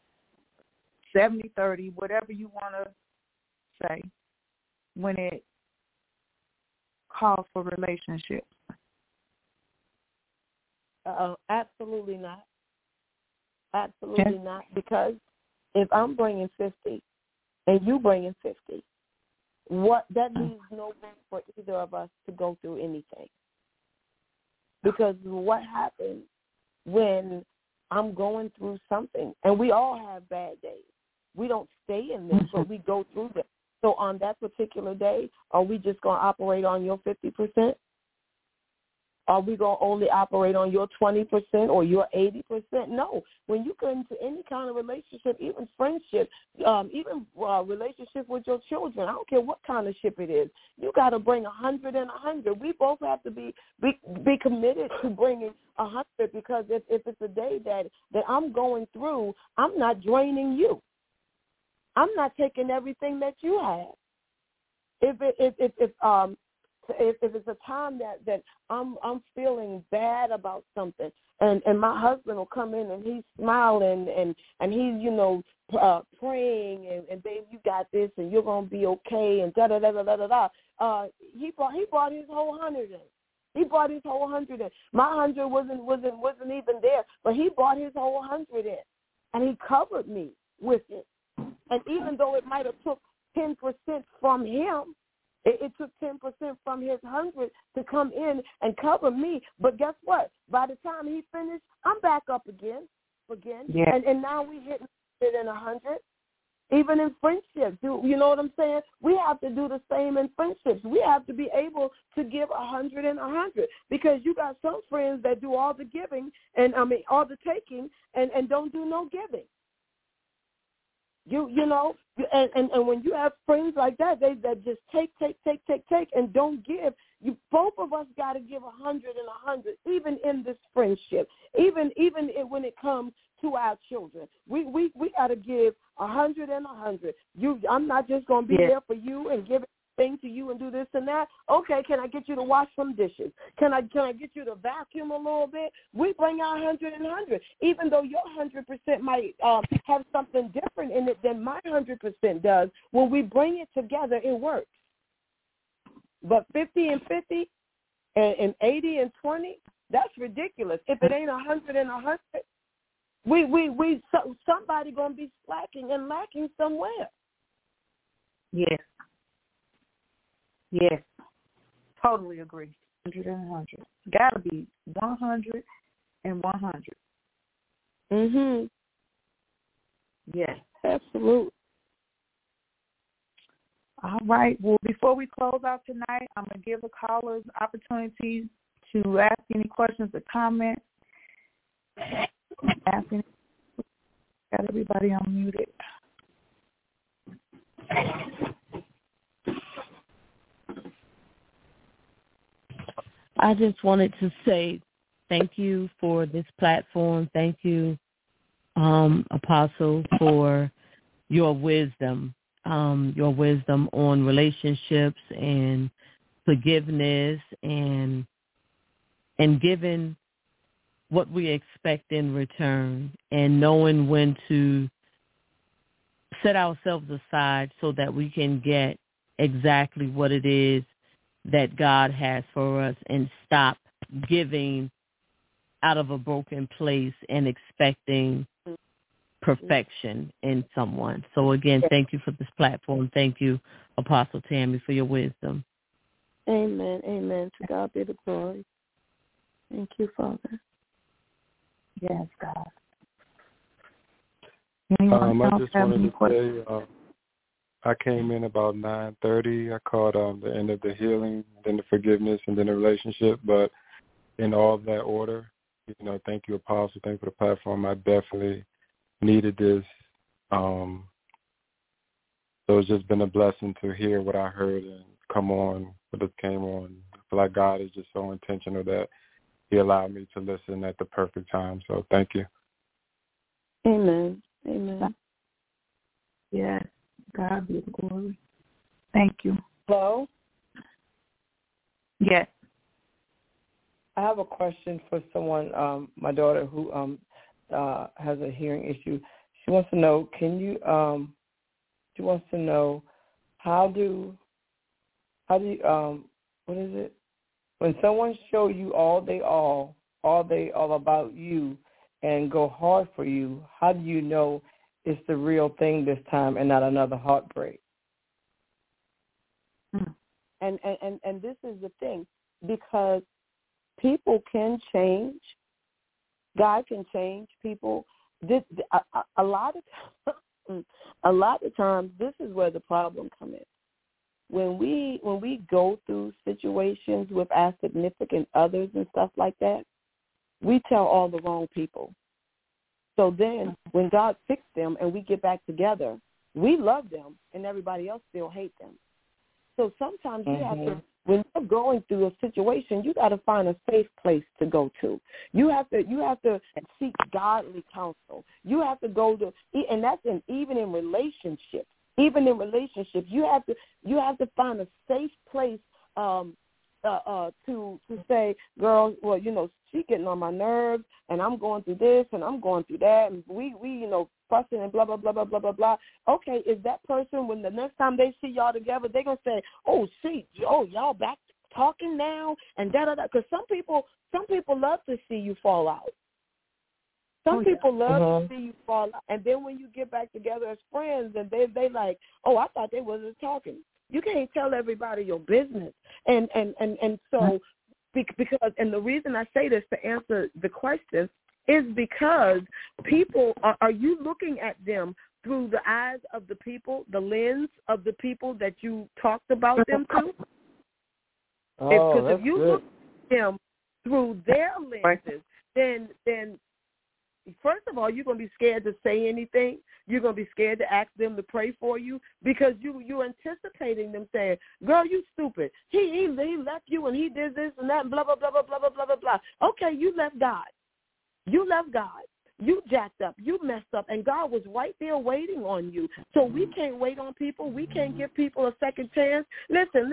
70-30, whatever you want to say, when it calls for relationships? Absolutely not. Absolutely not. Because if I'm bringing 50 and you bringing 50, that leaves no room for either of us to go through anything. Because what happens when I'm going through something, and we all have bad days. We don't stay in this, but we go through this. So on that particular day, are we just going to operate on your 50%? Are we going to only operate on your 20% or your 80%? No. When you get into any kind of relationship, even friendship, even relationship with your children, I don't care what kind of ship it is, you got to bring 100 and 100. We both have to be committed to bringing 100, because if it's a day that I'm going through, I'm not draining you. I'm not taking everything that you have. If it's a time that I'm feeling bad about something, and my husband will come in and he's smiling and he's praying and babe, you got this and you're gonna be okay and da da da da da da. He brought his whole 100 in. He brought his whole 100 in. My 100 wasn't even there, but he brought his whole 100 in, and he covered me with it. And even though it might have took 10% from him, it took 10% from his 100 to come in and cover me. But guess what? By the time he finished, I'm back up again. Yeah. And now we hit 100. Even in friendships, you know what I'm saying? We have to do the same in friendships. We have to be able to give 100 and 100, because you got some friends that do all the giving and all the taking and don't do no giving. You know, and when you have friends like that, that just take and don't give. Both of us got to give 100 and 100, even in this friendship, even when it comes to our children. We got to give 100 and 100. I'm not just going to be there for you and give thing to you and do this and that. Okay, can I get you to wash some dishes? Can I get you to vacuum a little bit? We bring our 100 and 100, even though your 100% might have something different in it than my 100% does. When we bring it together, it works. But 50 and 50 and 80 and 20, that's ridiculous. If it ain't 100 and 100, somebody gonna be slacking and lacking somewhere. Yes. Yes. Totally agree. 100 and 100. Gotta be 100 and 100. Mhm. Yes. Absolutely. All right. Well, before we close out tonight, I'm going to give the callers opportunities to ask any questions or comments. Got everybody unmuted. I just wanted to say thank you for this platform. Thank you, Apostle, for your wisdom on relationships and forgiveness and giving what we expect in return, and knowing when to set ourselves aside so that we can get exactly what it is that God has for us, and stop giving out of a broken place and expecting perfection in someone. So again, thank you for this platform. Thank you, Apostle Tammy, for your wisdom. Amen. Amen. To God be the glory. Thank you, Father. Yes, God. I just wanted to say I came in about 9:30. I caught the end of the healing, then the forgiveness, and then the relationship. But in all that order, thank you, Apostle. Thank you for the platform. I definitely needed this. So it's just been a blessing to hear what I heard and come on what it came on. I feel like God is just so intentional that He allowed me to listen at the perfect time. So thank you. Amen. Amen. Yes. God be the glory. Thank you. Hello? Yes. I have a question for someone, my daughter who has a hearing issue. She wants to know, she wants to know how do what is it? When someone show you all about you and go hard for you, how do you know it's the real thing this time and not another heartbreak? And this is the thing, because people can change. God can change people. A lot of times, this is where the problem comes in. When we go through situations with our significant others and stuff like that, we tell all the wrong people. So then when God fixed them and we get back together, we love them and everybody else still hate them. So sometimes you have to, when you're going through a situation, you got to find a safe place to go to. You have to seek godly counsel. You have to go to, and that's even in relationships. Even in relationships, you have to find a safe place to say, girl, well, she's getting on my nerves, and I'm going through this, and I'm going through that, and we fussing and blah, blah, blah, blah, blah, blah, blah. Okay, is that person, when the next time they see y'all together, they're going to say, y'all back talking now, and da-da-da, because some people love to see you fall out. Some people love to see you fall out, and then when you get back together as friends, and they like, I thought they wasn't talking. You can't tell everybody your business, and so because, and the reason I say this to answer the question is because people are you looking at them through the eyes of the people, the lens of the people that you talked about them to. Because if you look at them through their lenses, then first of all, you're going to be scared to say anything. You're going to be scared to ask them to pray for you because you're anticipating them saying, girl, you stupid. He left you and he did this and that and blah, blah, blah, blah, blah, blah, blah, blah, blah. Okay, you left God. You left God. You jacked up. You messed up. And God was right there waiting on you. So we can't wait on people. We can't give people a second chance. Listen.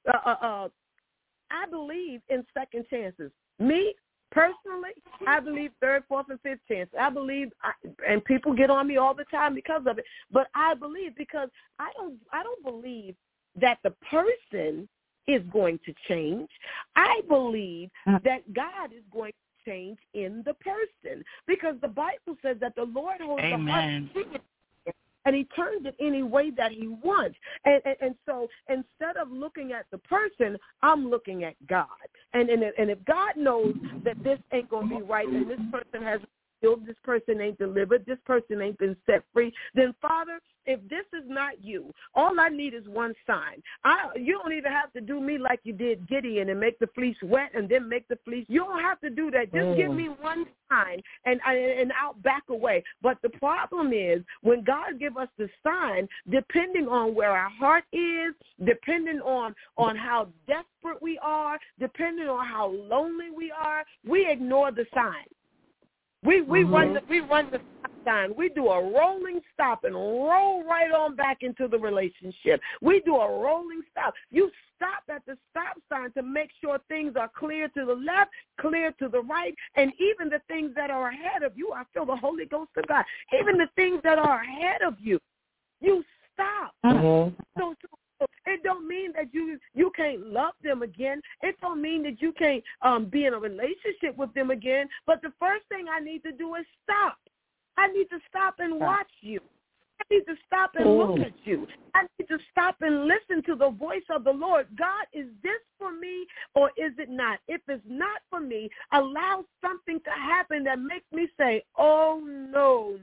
I believe in second chances. Me, personally, I believe third, fourth, and fifth chance. I believe, and people get on me all the time because of it, but I believe because I don't believe that the person is going to change. I believe that God is going to change in the person because the Bible says that the Lord holds the heart and he turns it any way that he wants. And so instead of looking at the person, I'm looking at God. And if God knows that this ain't going to be right and this person has healed, this person ain't delivered, this person ain't been set free, then, Father, if this is not you, all I need is one sign. You don't even have to do me like you did Gideon and make the fleece wet and then make the fleece. You don't have to do that. Just give me one sign and I'll back away. But the problem is when God gives us the sign, depending on where our heart is, depending on how desperate we are, depending on how lonely we are, we ignore the sign. We run the sign. We do a rolling stop and roll right on back into the relationship. We do a rolling stop. You stop at the stop sign to make sure things are clear to the left, clear to the right, and even the things that are ahead of you. I feel the Holy Ghost of God. Even the things that are ahead of you, you stop. So it don't mean that you can't love them again. It don't mean that you can't be in a relationship with them again. But the first thing I need to do is stop. I need to stop and watch you. I need to stop and look at you. I need to stop and listen to the voice of the Lord. God, is this for me or is it not? If it's not for me, allow something to happen that makes me say, oh, no,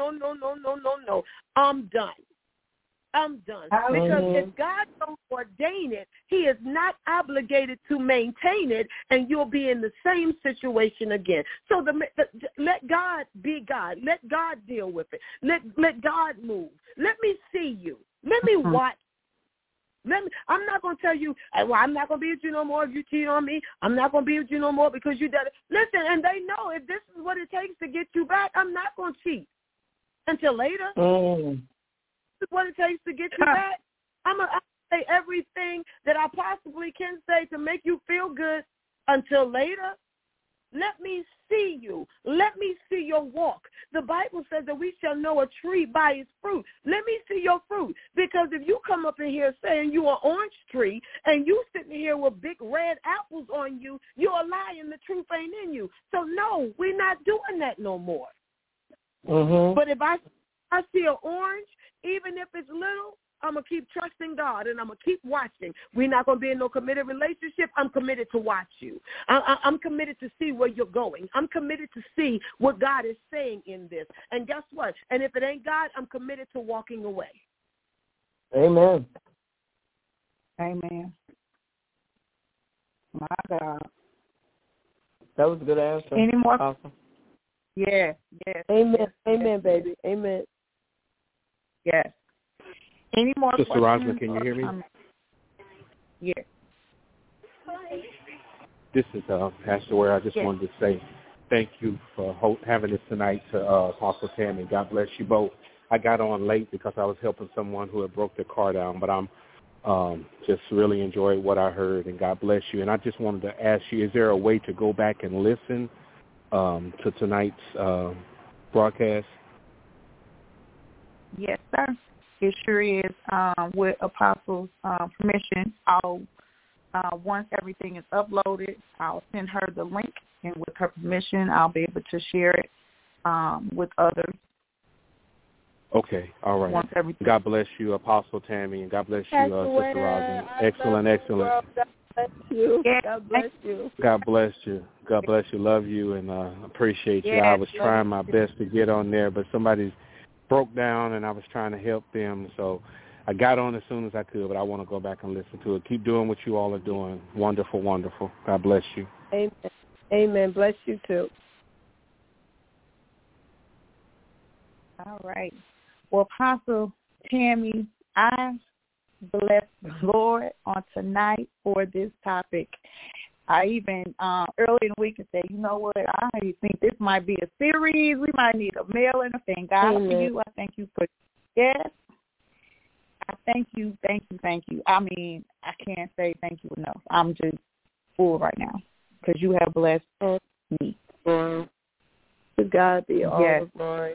I'm done. Because if God don't ordain it, he is not obligated to maintain it, and you'll be in the same situation again. So let God be God. Let God deal with it. Let God move. Let me see you. Let me watch. I'm not going to tell you, well, I'm not going to be with you no more if you cheat on me. I'm not going to be with you no more because you did it. Listen, and they know if this is what it takes to get you back, I'm not going to cheat until later. This is what it takes to get you back. I'm going to say everything that I possibly can say to make you feel good until later. Let me see you. Let me see your walk. The Bible says that we shall know a tree by its fruit. Let me see your fruit. Because if you come up in here saying you're an orange tree and you sitting here with big red apples on you, you're a lie and the truth ain't in you. So, no, we're not doing that no more. But if I see an orange, even if it's little, I'm going to keep trusting God, and I'm going to keep watching. We're not going to be in no committed relationship. I'm committed to watch you. I'm committed to see where you're going. I'm committed to see what God is saying in this. And guess what? And if it ain't God, I'm committed to walking away. Amen. Amen. My God. That was a good answer. Any more? Awesome. Yes. Amen. Amen, baby. Amen. Yes. Any more Sister questions? Rosalind, can you hear me? Yes. This is Pastor Ware. I just wanted to say thank you for having this tonight to Apostle Tammy. God bless you both. I got on late because I was helping someone who had broke their car down, but I'm just really enjoyed what I heard, and God bless you. And I just wanted to ask you, is there a way to go back and listen to tonight's broadcast? Yes, sir. It sure is. With Apostle's permission, I'll once everything is uploaded, I'll send her the link, and with her permission, I'll be able to share it with others. Okay, all right. Once everything. God bless you, Apostle Tammy, and God bless you, Sister Rosalind. Excellent. God bless you. Yeah. God bless you. God bless you. God bless you. Love you and appreciate you. I was trying my best to get on there, but somebody's broke down, and I was trying to help them. So I got on as soon as I could, but I want to go back and listen to it. Keep doing what you all are doing. Wonderful, wonderful. God bless you. Amen. Amen. Bless you too. All right. Well, Apostle Tammy, I bless the Lord on tonight for this topic. I even early in the week said, you know what, I think this might be a series. We might need a mailing. I thank God for you. I thank you for yes. I thank you. I mean, I can't say thank you enough. I'm just full right now because you have blessed me. To God be all the glory.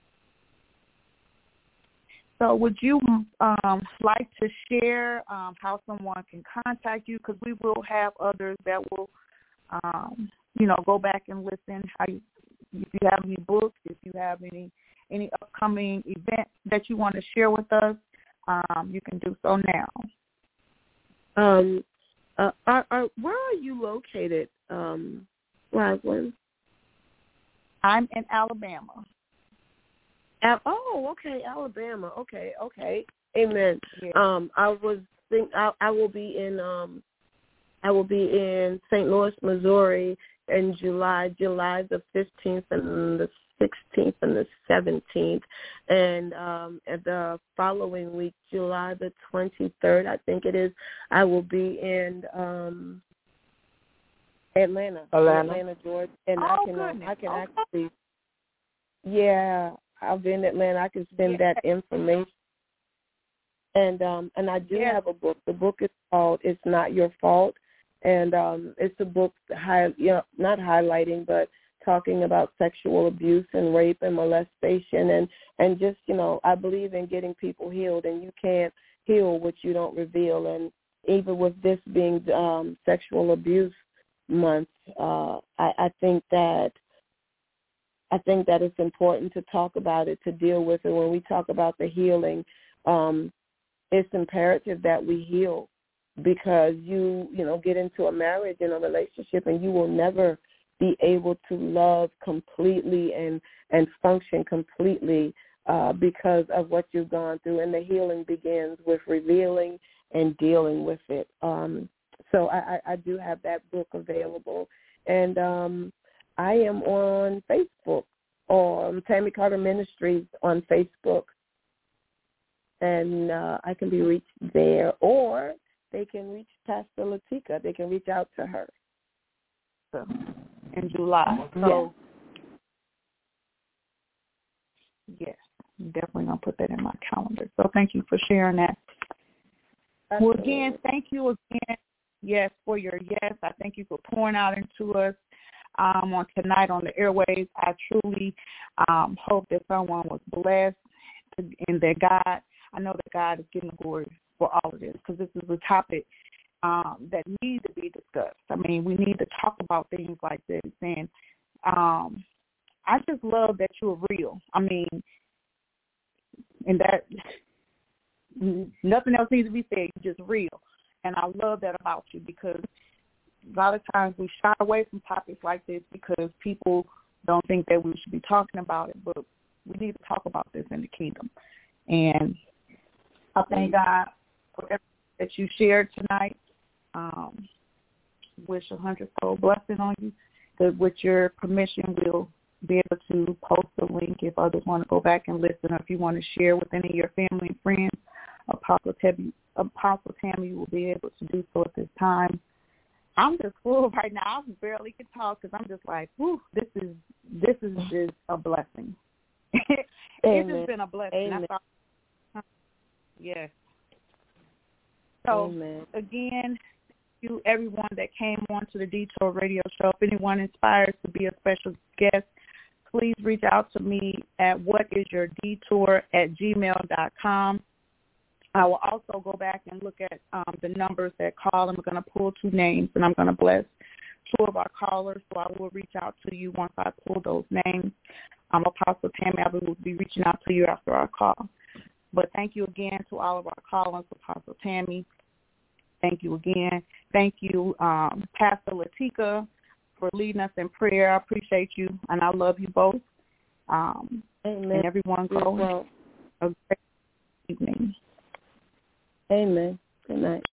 So would you like to share how someone can contact you? Because we will have others that will, go back and listen. If you have any books, if you have any upcoming event that you want to share with us, you can do so now. Where are you located, Rosalind? I'm in Alabama. Okay, Alabama. Okay. Amen. Yeah. I will be in St. Louis, Missouri in July the 15th and the 16th and the 17th, and at the following week, July the 23rd, I think it is, I will be in Atlanta, Georgia, and I can actually, I'll be in Atlanta. I can send that information. And I do have a book. The book is called "It's Not Your Fault," and it's a book not highlighting, but talking about sexual abuse and rape and molestation, and just I believe in getting people healed, and you can't heal what you don't reveal. And even with this being Sexual Abuse Month, I think that it's important to talk about it, to deal with it. When we talk about the healing, it's imperative that we heal, because you get into a marriage and a relationship and you will never be able to love completely and function completely because of what you've gone through. And the healing begins with revealing and dealing with it. So I do have that book available. And I am on Facebook, or Tammy Carter Ministries on Facebook, and I can be reached there, or they can reach Pastor Latika. They can reach out to her. So, in July. So, yes, I'm definitely going to put that in my calendar. So thank you for sharing that. Well, again, thank you again, for your yes. I thank you for pouring out into us on tonight on the airwaves. I truly hope that someone was blessed and that God, I know that God is getting the glory for all of this, because this is a topic that needs to be discussed. I mean, we need to talk about things like this. And I just love that you're real. I mean, and that nothing else needs to be said. You're just real. And I love that about you, because a lot of times we shy away from topics like this because people don't think that we should be talking about it, but we need to talk about this in the kingdom. And I thank God for everything that you shared tonight. Wish 100-fold blessing on you. That with your permission, we'll be able to post the link if others want to go back and listen, or if you want to share with any of your family and friends. Apostle Tammy will be able to do so at this time. I'm just full right now. I barely can talk because I'm just like, whew, this is just a blessing. It's just been a blessing. Amen. Yes. So, Amen. again, you everyone that came on to the Detour Radio Show. If anyone inspires to be a special guest, please reach out to me at whatisyourdetour@gmail.com. I will also go back and look at the numbers that call. I'm going to pull 2 names, and I'm going to bless 2 of our callers. So I will reach out to you once I pull those names. Apostle Tammy, I will be reaching out to you after our call. But thank you again to all of our callers, Apostle Tammy. Thank you again. Thank you, Pastor Latika, for leading us in prayer. I appreciate you, and I love you both. Amen. And everyone go a great evening. Amen. Good night.